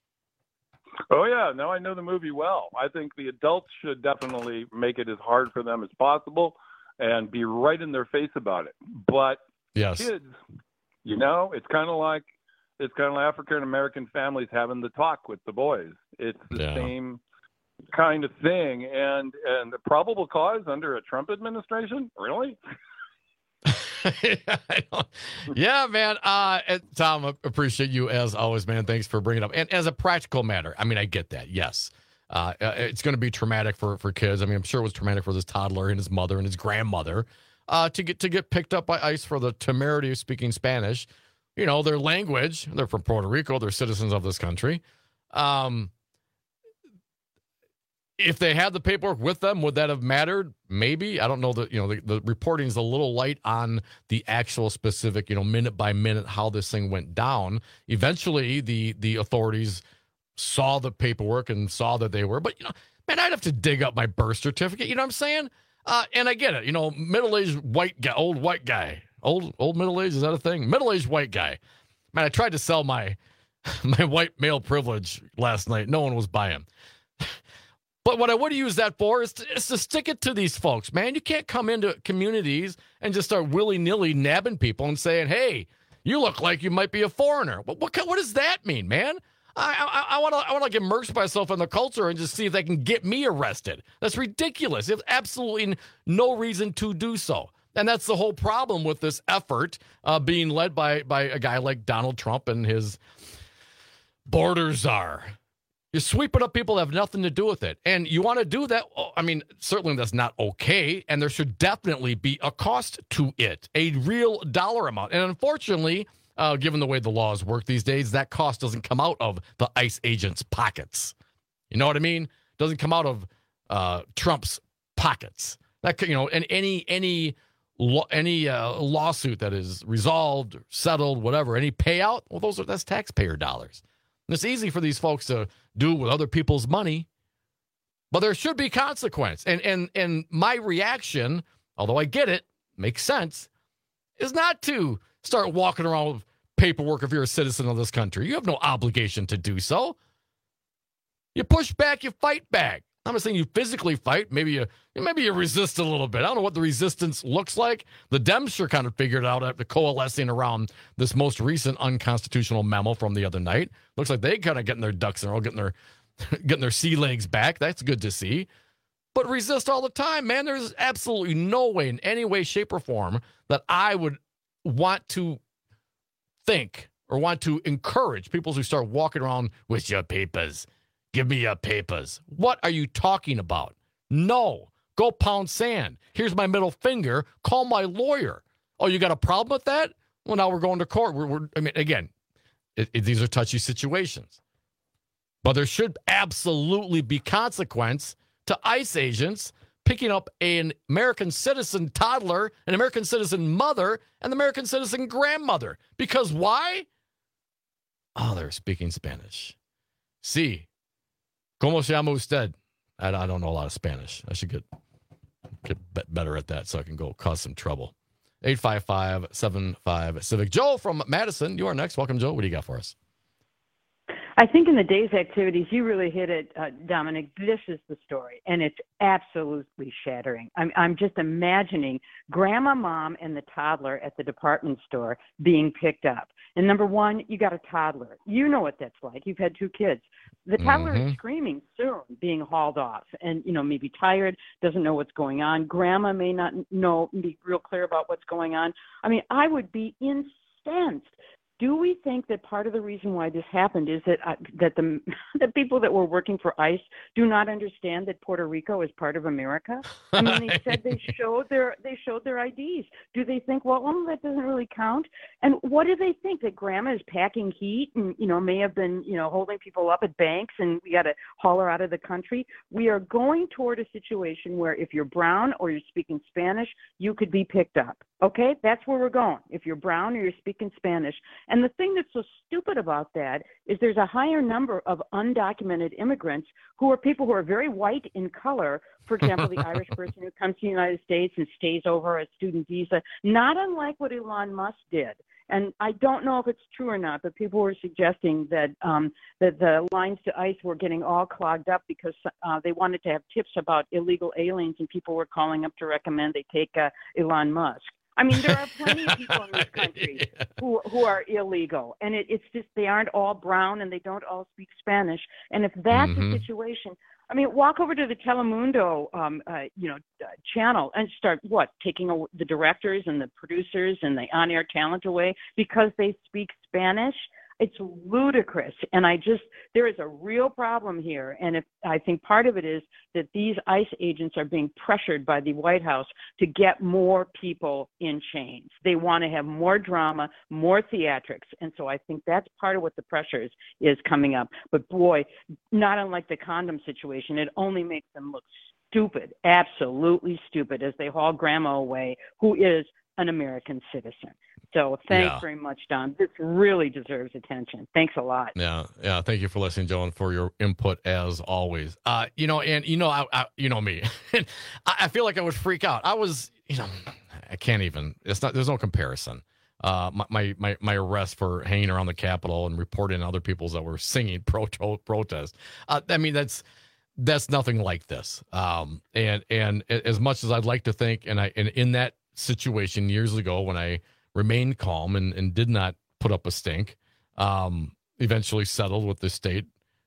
Oh, yeah. No, I know the movie well. I think the adults should definitely make it as hard for them as possible and be right in their face about it. But yes. kids, you know, it's kind of like it's kind of like African American families having the talk with the boys. It's the Yeah. same kind of thing. And and the probable cause under a Trump administration? Really? Yeah, man. Uh, and Tom, I appreciate you as always, man. Thanks for bringing it up. And as a practical matter, I mean, I get that. Yes, uh, it's going to be traumatic for, for kids. I mean, I'm sure it was traumatic for this toddler and his mother and his grandmother uh, to get to get picked up by ICE for the temerity of speaking Spanish. You know, their language. They're from Puerto Rico. They're citizens of this country. Um, If they had the paperwork with them, would that have mattered? Maybe. I don't know that, you know, the, the reporting is a little light on the actual specific, you know, minute by minute, how this thing went down. Eventually, the the authorities saw the paperwork and saw that they were, but, you know, man, I'd have to dig up my birth certificate. You know what I'm saying? Uh, and I get it. You know, middle-aged white guy, old white guy, old, old middle-aged, is that a thing? Middle-aged white guy. Man, I tried to sell my, my white male privilege last night. No one was buying. But what I would use that for is to, is to stick it to these folks, man. You can't come into communities and just start willy-nilly nabbing people and saying, hey, you look like you might be a foreigner. What what, what does that mean, man? I I, I want to I want to immerse myself in the culture and just see if they can get me arrested. That's ridiculous. There's absolutely no reason to do so. And that's the whole problem with this effort uh, being led by, by a guy like Donald Trump and his border czar. You're sweeping up people that have nothing to do with it. And you want to do that? I mean, certainly that's not okay. And there should definitely be a cost to it, a real dollar amount. And unfortunately, uh, given the way the laws work these days, that cost doesn't come out of the ICE agents' pockets. You know what I mean? It doesn't come out of uh, Trump's pockets. That could, you know, and any any any uh, lawsuit that is resolved, settled, whatever, any payout, well, those are that's taxpayer dollars. And it's easy for these folks to do with other people's money, but there should be consequence. And and and my reaction, although I get it, makes sense, is not to start walking around with paperwork if you're a citizen of this country. You have no obligation to do so. You push back, you fight back. I'm not saying you physically fight. Maybe you maybe you resist a little bit. I don't know what the resistance looks like. The Dems sure kind of figured it out after coalescing around this most recent unconstitutional memo from the other night. Looks like they kind of getting their ducks in a row, getting their getting their sea legs back. That's good to see. But resist all the time, man. There's absolutely no way in any way, shape, or form that I would want to think or want to encourage people to start walking around with your papers. Give me your papers. What are you talking about? No. Go pound sand. Here's my middle finger. Call my lawyer. Oh, you got a problem with that? Well, now we're going to court. We're, we're I mean, again, it, it, these are touchy situations. But there should absolutely be consequence to ICE agents picking up an American citizen toddler, an American citizen mother, and an American citizen grandmother. Because why? Oh, they're speaking Spanish. Sí. ¿Cómo se llama usted? I, I don't know a lot of Spanish. I should get get better at that so I can go cause some trouble. eight five five, seven five, Civic. Joe from Madison, you are next. Welcome, Joe. What do you got for us? I think in the day's activities, you really hit it, uh, Dominic. This is the story, and it's absolutely shattering. I'm, I'm just imagining grandma, mom, and the toddler at the department store being picked up. And number one, you got a toddler. You know what that's like. You've had two kids. The toddler Mhm. is screaming soon, being hauled off, and, you know, maybe tired, doesn't know what's going on. Grandma may not know, be real clear about what's going on. I mean, I would be incensed. Do we think that part of the reason why this happened is that uh, that the the people that were working for ICE do not understand that Puerto Rico is part of America? I mean, they said they showed their they showed their I Ds. Do they think, well, well, that doesn't really count? And what do they think, that grandma is packing heat and, you know, may have been, you know, holding people up at banks and we got to haul her out of the country? We are going toward a situation where if you're brown or you're speaking Spanish, you could be picked up. Okay, that's where we're going. If you're brown or you're speaking Spanish. And the thing that's so stupid about that is there's a higher number of undocumented immigrants who are people who are very white in color. For example, the Irish person who comes to the United States and stays over a student visa, not unlike what Elon Musk did. And I don't know if it's true or not, but people were suggesting that um, that the lines to ICE were getting all clogged up because uh, they wanted to have tips about illegal aliens, and people were calling up to recommend they take uh, Elon Musk. I mean, there are plenty of people in this country yeah. who who are illegal, and it, it's just they aren't all brown and they don't all speak Spanish. And if that's Mhm. the situation, I mean, walk over to the Telemundo, um, uh, you know, uh, channel and start what taking a, the directors and the producers and the on-air talent away because they speak Spanish. It's ludicrous, and I just there is a real problem here, and if I think part of it is that these ICE agents are being pressured by the White House to get more people in chains. They want to have more drama, more theatrics, and so I think that's part of what the pressure is, is coming up. But boy, not unlike the condom situation, it only makes them look stupid, absolutely stupid, as they haul grandma away, who is an American citizen. So thanks Yeah. very much, Don. This really deserves attention. Thanks a lot. Yeah, yeah. Thank you for listening, Joe, and for your input as always. Uh, you know, and you know, I, I you know me. I, I feel like I would freak out. I was, you know, I can't even. It's not. There's no comparison. Uh, my my my, my arrest for hanging around the Capitol and reporting other people's that were singing pro protest. Uh, I mean, that's that's nothing like this. Um, and and as much as I'd like to think, and I and in that situation years ago when I remained calm and, and did not put up a stink, um, eventually settled with the state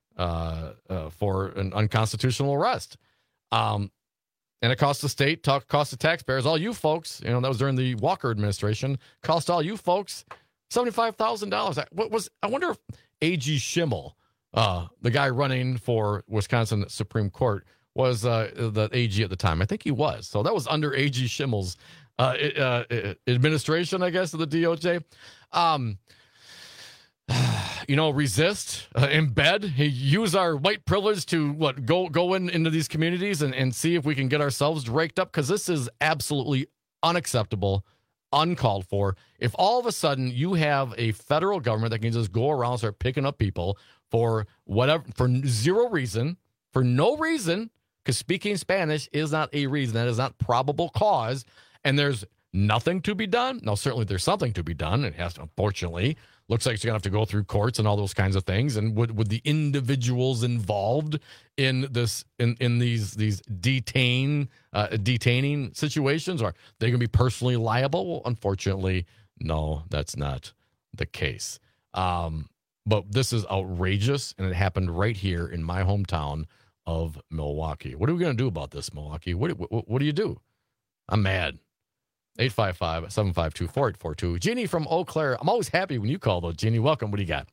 uh, uh, for an unconstitutional arrest. Um, and it cost the state, talk, cost the taxpayers, all you folks, you know, that was during the Walker administration, cost all you folks seventy-five thousand dollars. What was, I wonder if A G Schimmel, uh, the guy running for Wisconsin Supreme Court, was uh, the A G at the time. I think he was. So that was under A G Schimmel's uh, uh, administration, I guess, of the D O J. Um, you know, resist, uh, embed, use our white privilege to what go go in into these communities and, and see if we can get ourselves raked up, because this is absolutely unacceptable, uncalled for. If all of a sudden you have a federal government that can just go around and start picking up people for whatever, for zero reason, for no reason, because speaking Spanish is not a reason, that is not probable cause, and there's nothing to be done. Now, certainly there's something to be done. It has to, unfortunately. Looks like it's going to have to go through courts and all those kinds of things. And would, would the individuals involved in this, in, in these these detain uh, detaining situations, are they going to be personally liable? Well, unfortunately, no, that's not the case. Um, but this is outrageous, and it happened right here in my hometown of Milwaukee. What are we going to do about this, Milwaukee? What, what, what do you do? I'm mad. eight five five, seven five two, four eight four two. Jeannie from Eau Claire. I'm always happy when you call, though. Jeannie, welcome. What do you got?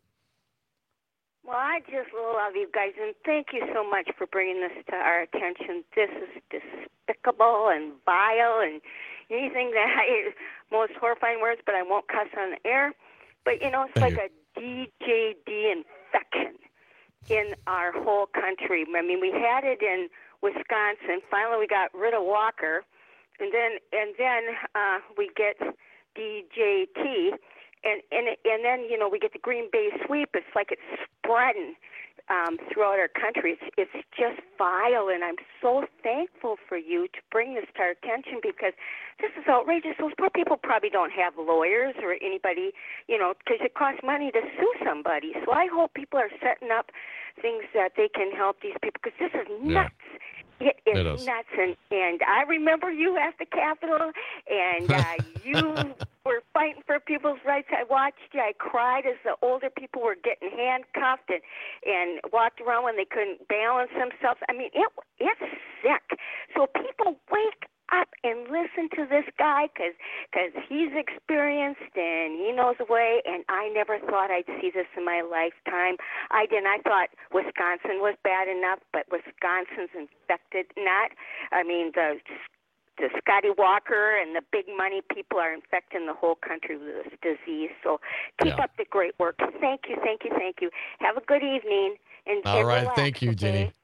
Well, I just love you guys, and thank you so much for bringing this to our attention. This is despicable and vile and anything that I, most horrifying words, but I won't cuss on the air. But, you know, it's Thank like you. a D J D infection in our whole country. I mean, we had it in Wisconsin. Finally, we got rid of Walker. And then, and then uh, we get D J T, and and and then you know we get the Green Bay sweep. It's like it's spreading um, throughout our country. It's it's just vile, and I'm so thankful for you to bring this to our attention, because this is outrageous. Those poor people probably don't have lawyers or anybody, you know, because it costs money to sue somebody. So I hope people are setting up things that they can help these people, because this is nuts. Yeah. It is, it is nuts, and, and I remember you at the Capitol, and uh, you were fighting for people's rights. I watched you. I cried as the older people were getting handcuffed and, and walked around when they couldn't balance themselves. I mean, it it's sick. So people wake up and listen to this guy, because because he's experienced and he knows the way, and I never thought I'd see this in my lifetime. I didn't. I thought Wisconsin was bad enough, but Wisconsin's infected not. I mean, the the Scotty Walker and the big money people are infecting the whole country with this disease. So keep Yeah. up the great work. Thank you, thank you, thank you. Have a good evening. And, All and right. relax, Thank you, okay? Jeannie.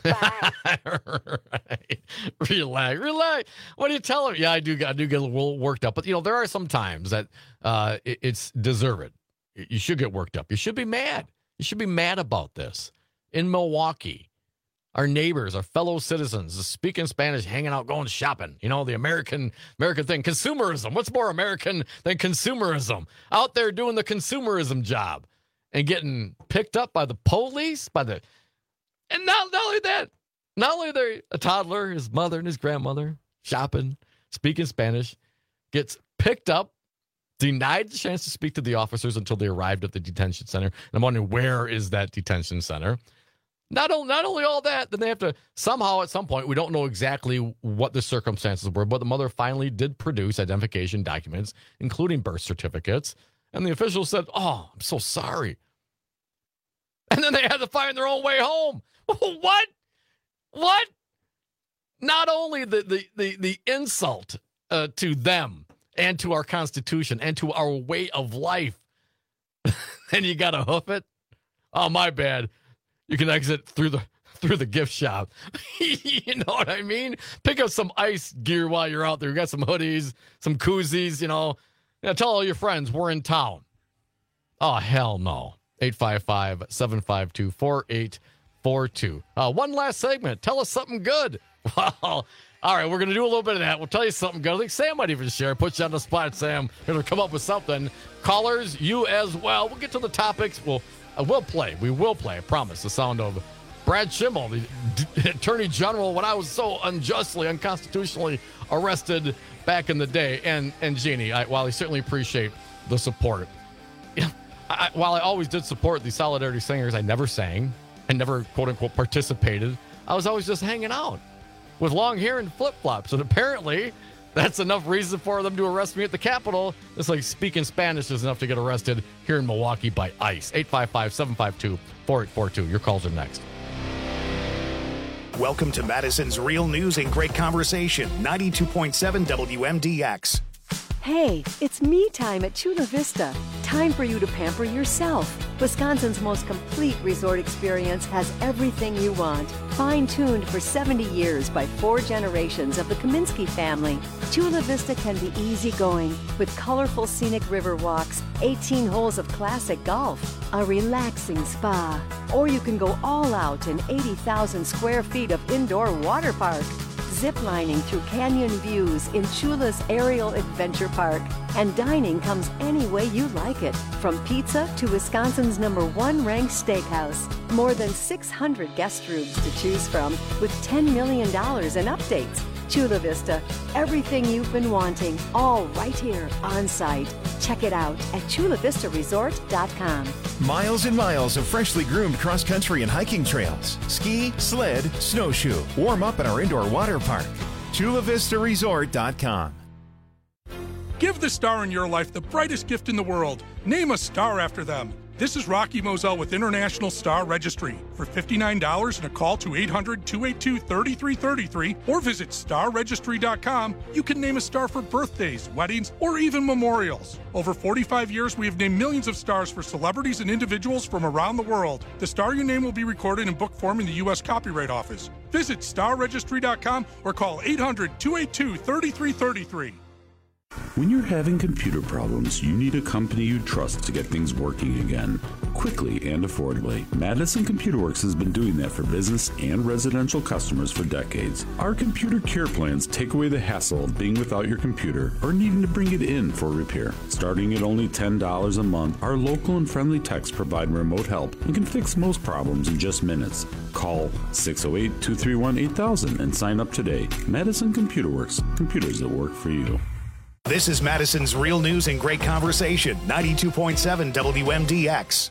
right. Relax, relax. What do you tell him? Yeah, I do. I do get a little worked up, but you know, there are some times that uh, it, it's deserved. You should get worked up. You should be mad. You should be mad about this. In Milwaukee, our neighbors, our fellow citizens, speaking Spanish, hanging out, going shopping. You know, the American American thing, consumerism. What's more American than consumerism? Out there doing the consumerism job and getting picked up by the police, by the. And not, not only that, not only there, a toddler, his mother and his grandmother, shopping, speaking Spanish, gets picked up, denied the chance to speak to the officers until they arrived at the detention center. And I'm wondering, where is that detention center? Not, o- not only all that, then they have to somehow at some point, we don't know exactly what the circumstances were, but the mother finally did produce identification documents, including birth certificates. And the officials said, "Oh, I'm so sorry." And then they had to find their own way home. What? What? Not only the the the, the insult uh, to them and to our Constitution and to our way of life, and you got to hoof it. Oh, my bad. You can exit through the through the gift shop. You know what I mean? Pick up some ice gear while you're out there. You got some hoodies, some koozies. You know, you know, tell all your friends we're in town. Oh, hell no. eight five five, seven five two, four eight four two. Uh, one last segment. Tell us something good. Well, all right, we're going to do a little bit of that. We'll tell you something good. I think Sam might even share. Put you on the spot, Sam. We're going to come up with something. Callers, you as well. We'll get to the topics. We'll, uh, we'll play. We will play, I promise. The sound of Brad Schimmel, the D- Attorney General, when I was so unjustly, unconstitutionally arrested back in the day. And, and Jeannie, I, while I certainly appreciate the support, yeah, I, while I always did support the Solidarity Singers, I never sang. I never, quote-unquote, participated. I was always just hanging out with long hair and flip-flops. And apparently, that's enough reason for them to arrest me at the Capitol. It's like speaking Spanish is enough to get arrested here in Milwaukee by ICE. eight five five, seven five two, four eight four two. Your calls are next. Welcome to Madison's Real News and Great Conversation, ninety-two point seven W M D X. Hey, it's me time at Chula Vista. Time for you to pamper yourself. Wisconsin's most complete resort experience has everything you want. Fine-tuned for seventy years by four generations of the Kaminsky family, Chula Vista can be easygoing with colorful scenic river walks, eighteen holes of classic golf, a relaxing spa, or you can go all out in eighty thousand square feet of indoor water park. Ziplining through canyon views in Chula's Aerial Adventure Park. And dining comes any way you like it, from pizza to Wisconsin's number one ranked steakhouse. More than six hundred guest rooms to choose from with ten million dollars in updates. Chula Vista, everything you've been wanting, all right here on site. Check it out at chula vista resort dot com. Miles and miles of freshly groomed cross-country and hiking trails. Ski, sled, snowshoe. Warm up at our indoor water park. chula vista resort dot com. Give the star in your life the brightest gift in the world. Name a star after them. This is Rocky Moselle with International Star Registry. For fifty-nine dollars and a call to eight hundred, two eight two, three three three three or visit star registry dot com, you can name a star for birthdays, weddings, or even memorials. Over forty-five years, we have named millions of stars for celebrities and individuals from around the world. The star you name will be recorded in book form in the U S Copyright Office. Visit star registry dot com or call eight hundred, two eight two, three three three three. When you're having computer problems, you need a company you trust to get things working again, quickly and affordably. Madison Computer Works has been doing that for business and residential customers for decades. Our computer care plans take away the hassle of being without your computer or needing to bring it in for repair. Starting at only ten dollars a month, our local and friendly techs provide remote help and can fix most problems in just minutes. Call six oh eight, two three one, eight thousand and sign up today. Madison Computer Works, computers that work for you. This is Madison's Real News and Great Conversation, ninety-two point seven W M D X.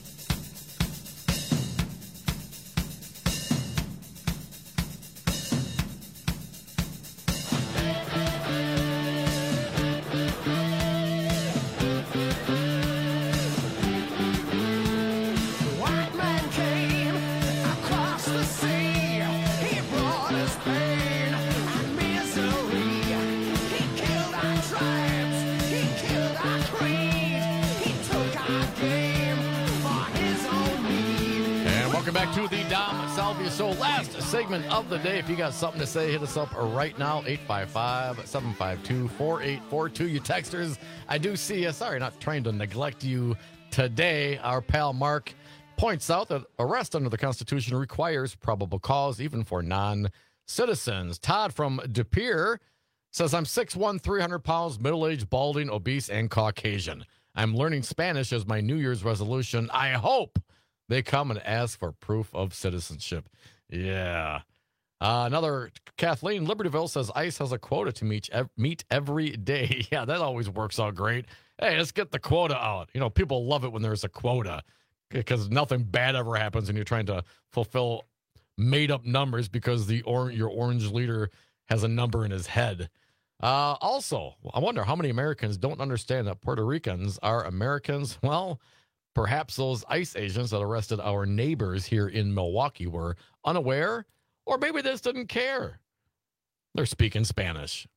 Back to the Dom Salvia Show. Last segment of the day. If you got something to say, hit us up right now. eight five five, seven five two, four eight four two. You texters, I do see you. Sorry, not trying to neglect you today. Our pal Mark points out that arrest under the Constitution requires probable cause, even for non-citizens. Todd from De Pere says, I'm six one, three hundred pounds, middle-aged, balding, obese, and Caucasian. I'm learning Spanish as my New Year's resolution. I hope they come and ask for proof of citizenship. Yeah. Uh, another Kathleen Libertyville says ICE has a quota to meet ev- meet every day. Yeah, that always works out great. Hey, let's get the quota out. You know, people love it when there's a quota because nothing bad ever happens and you're trying to fulfill made-up numbers because the or- your orange leader has a number in his head. Uh, also, I wonder how many Americans don't understand that Puerto Ricans are Americans. Well, perhaps those ICE agents that arrested our neighbors here in Milwaukee were unaware, or maybe they just didn't care. They're speaking Spanish.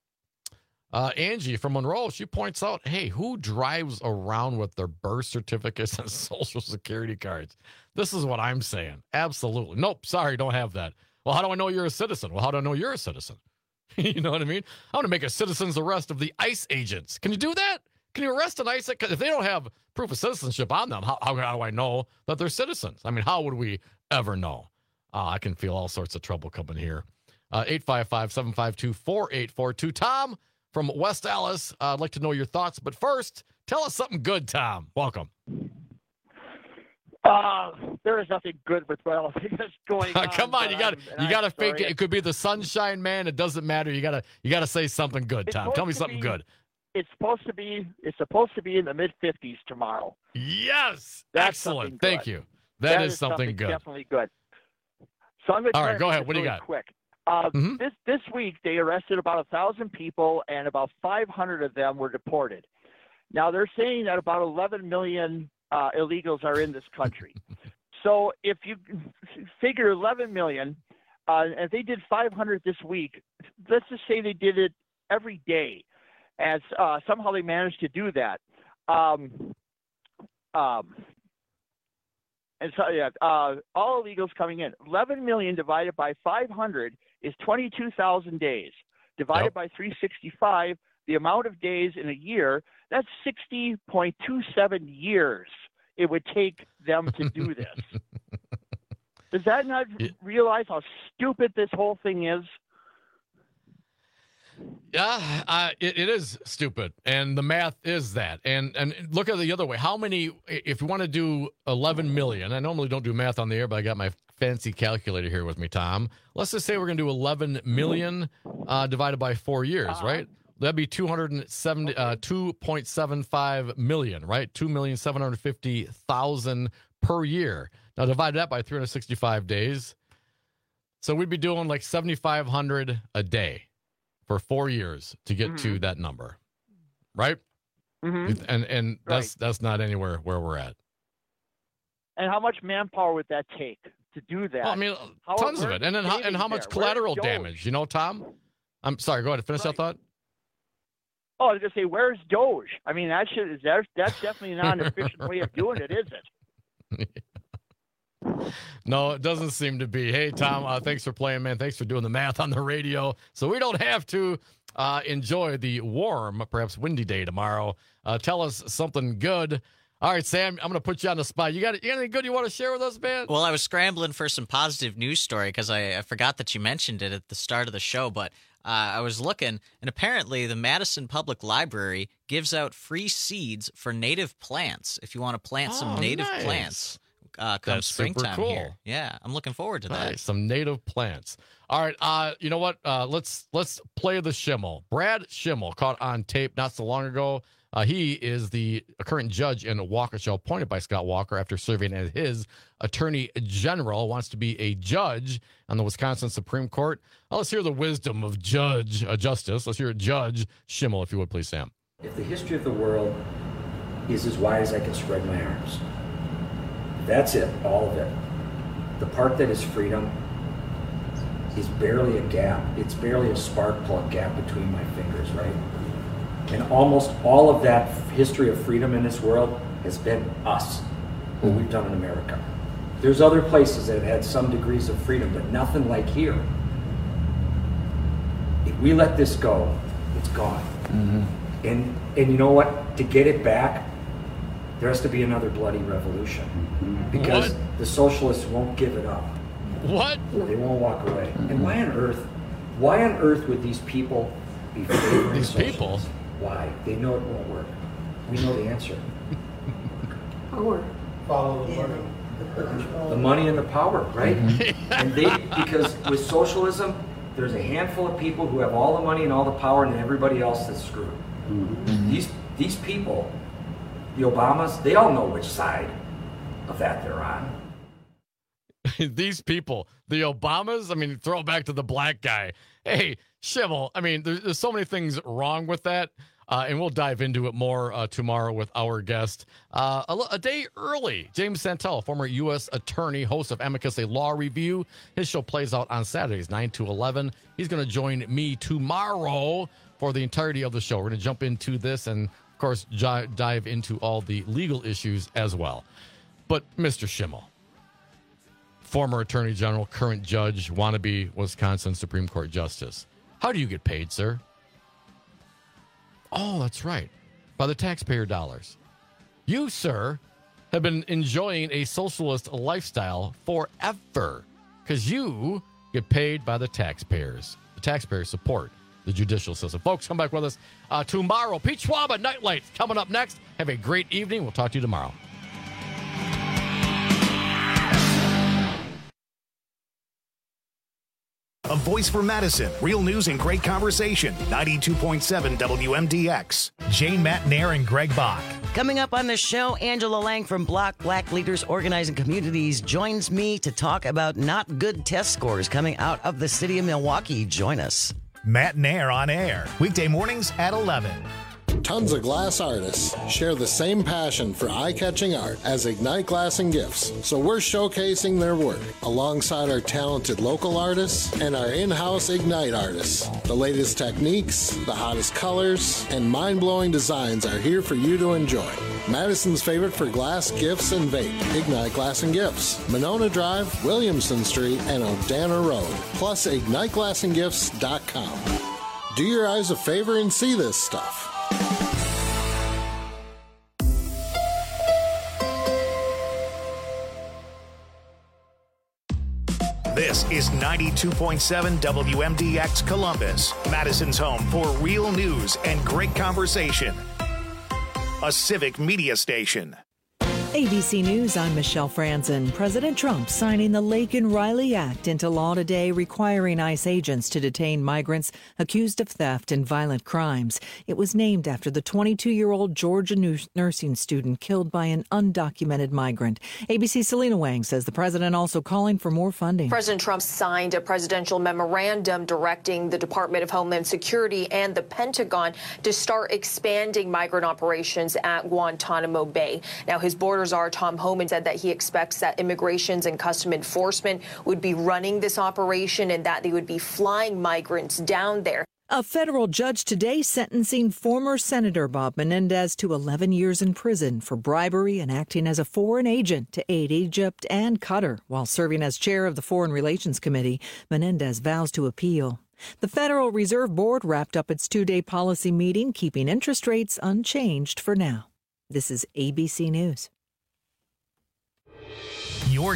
Uh, Angie from Monroe, she points out, hey, who drives around with their birth certificates and social security cards? This is what I'm saying. Absolutely. Nope, sorry, don't have that. Well, how do I know you're a citizen? Well, how do I know you're a citizen? You know what I mean? I want to make a citizen's arrest of the ICE agents. Can you do that? Can you arrest an ICE? Because if they don't have proof of citizenship on them, how, how, how do I know that they're citizens? I mean, how would we ever know? Uh, I can feel all sorts of trouble coming here. Uh, eight five five, seven five two, four eight four two. Tom from West Allis, uh, I'd like to know your thoughts. But first, tell us something good, Tom. Welcome. Uh, there is nothing good with what else is going on. Come on, you got you got to fake it. It could be the Sunshine Man. It doesn't matter. You got to you got to say something good, Tom. Tell me something be, good. It's supposed to be. It's supposed to be in the mid fifties tomorrow. Yes, That's excellent. Thank you. that, that is, is something, something good. Definitely good. So I'm going to All right, go ahead. What do you really got? Quick. Uh, Mhm. This this week they arrested about a thousand people, and about five hundred of them were deported. Now they're saying that about eleven million uh, illegals are in this country. So if you figure eleven million, uh, and if they did five hundred this week, let's just say they did it every day, and uh, somehow they managed to do that. Um, um, and so, yeah, uh, all illegals coming in. eleven million divided by five hundred is twenty-two thousand days. Divided yep. by three hundred sixty-five, the amount of days in a year, that's sixty point two seven years it would take them to do this. Does that not realize how stupid this whole thing is? Yeah, uh, it, it is stupid, and the math is that. And and look at it the other way. How many, if you want to do eleven million, I normally don't do math on the air, but I got my fancy calculator here with me, Tom. Let's just say we're going to do eleven million uh, divided by four years, uh-huh. right? That'd be two hundred seventy, uh, two point seven five million, right? two million seven hundred fifty thousand per year. Now divide that by three hundred sixty-five days. So we'd be doing like seventy-five hundred a day for four years to get mm-hmm. to that number, right? Mm-hmm. And and that's right. that's not anywhere where we're at. And how much manpower would that take to do that? Well, I mean, how tons of it. And then how, and how much there? collateral damage, you know, Tom? I'm sorry, go ahead. Finish right. that thought. Oh, I was going to say, where's Doge? I mean, that should, is that, that's definitely not an efficient way of doing it, is it? No, it doesn't seem to be. Hey, Tom, uh, thanks for playing, man. Thanks for doing the math on the radio. So we don't have to uh, enjoy the warm, perhaps windy day tomorrow. Uh, tell us something good. All right, Sam, I'm going to put you on the spot. You got, you got anything good you want to share with us, man? Well, I was scrambling for some positive news story because I, I forgot that you mentioned it at the start of the show, but uh, I was looking, and apparently the Madison Public Library gives out free seeds for native plants if you want to plant oh, some native nice. plants. Uh, come That's springtime super cool. here. Yeah, I'm looking forward to that. Nice. Some native plants. All right, uh, you know what? Uh, let's let's play the Schimmel. Brad Schimmel caught on tape not so long ago. Uh, he is the current judge in Waukesha, appointed by Scott Walker after serving as his attorney general. Wants to be a judge on the Wisconsin Supreme Court. Well, let's hear the wisdom of Judge uh, Justice. Let's hear Judge Schimmel, if you would, please, Sam. If the history of the world is as wide as I can spread my arms, that's it, all of it. The part that is freedom is barely a gap. It's barely a spark plug gap between my fingers, right? And almost all of that history of freedom in this world has been us, what we've done in America. There's other places that have had some degrees of freedom, but nothing like here. If we let this go, it's gone. Mm-hmm. And and you know what? To get it back, there has to be another bloody revolution. Mm-hmm. Because what? The socialists won't give it up. What? They won't walk away. Mm-hmm. And why on earth, why on earth would these people be favoring These socialists? people? Why? They know it won't work. We know the answer. Power. Follow the money. The money and the power, right? Mm-hmm. And they, because with socialism, there's a handful of people who have all the money and all the power, and everybody else that's screwed. Mm-hmm. These these people, the Obamas, they all know which side of that they're on. These people, the Obamas, I mean, throw it back to the black guy. Hey, Schimmel, I mean, there's, there's so many things wrong with that, uh, and we'll dive into it more uh, tomorrow with our guest. Uh, a, a day early, James Santel, former U S attorney, host of Amicus, a law review. His show plays out on Saturdays, nine to eleven. He's going to join me tomorrow for the entirety of the show. We're going to jump into this and, of course, j- dive into all the legal issues as well. But, Mister Schimmel, former attorney general, current judge, wannabe Wisconsin Supreme Court justice. How do you get paid, sir? Oh, that's right. By the taxpayer dollars. You, sir, have been enjoying a socialist lifestyle forever because you get paid by the taxpayers. The taxpayers support the judicial system. Folks, come back with us uh, tomorrow. Pete Schwaba, Nightlights, coming up next. Have a great evening. We'll talk to you tomorrow. A voice for Madison. Real news and great conversation. ninety-two point seven W M D X. Jane Matt Nair and Greg Bach. Coming up on the show, Angela Lang from Block Black Leaders Organizing Communities joins me to talk about not good test scores coming out of the city of Milwaukee. Join us. Matt Nair on air. Weekday mornings at eleven. Tons of glass artists share the same passion for eye-catching art as Ignite Glass and Gifts, so we're showcasing their work alongside our talented local artists and our in-house Ignite artists. The latest techniques, the hottest colors, and mind-blowing designs are here for you to enjoy. Madison's favorite for glass, gifts, and vape. Ignite Glass and Gifts. Monona Drive, Williamson Street, and Odana Road. Plus, ignite glass and gifts dot com. Do your eyes a favor and see this stuff. This is ninety-two point seven W M D X Columbus, Madison's home for real news and great conversation. A civic media station. A B C News, I'm Michelle Franzen. President Trump signing the Laken-Riley Act into law today, requiring ICE agents to detain migrants accused of theft and violent crimes. It was named after the twenty-two-year-old Georgia nursing student killed by an undocumented migrant. A B C's Selena Wang says the president also calling for more funding. President Trump signed a presidential memorandum directing the Department of Homeland Security and the Pentagon to start expanding migrant operations at Guantanamo Bay. Now, his border Czar Tom Homan said that he expects that Immigrations and Custom Enforcement would be running this operation and that they would be flying migrants down there. A federal judge today sentencing former Senator Bob Menendez to eleven years in prison for bribery and acting as a foreign agent to aid Egypt and Qatar. While serving as chair of the Foreign Relations Committee, Menendez vows to appeal. The Federal Reserve Board wrapped up its two-day policy meeting, keeping interest rates unchanged for now. This is A B C News. Your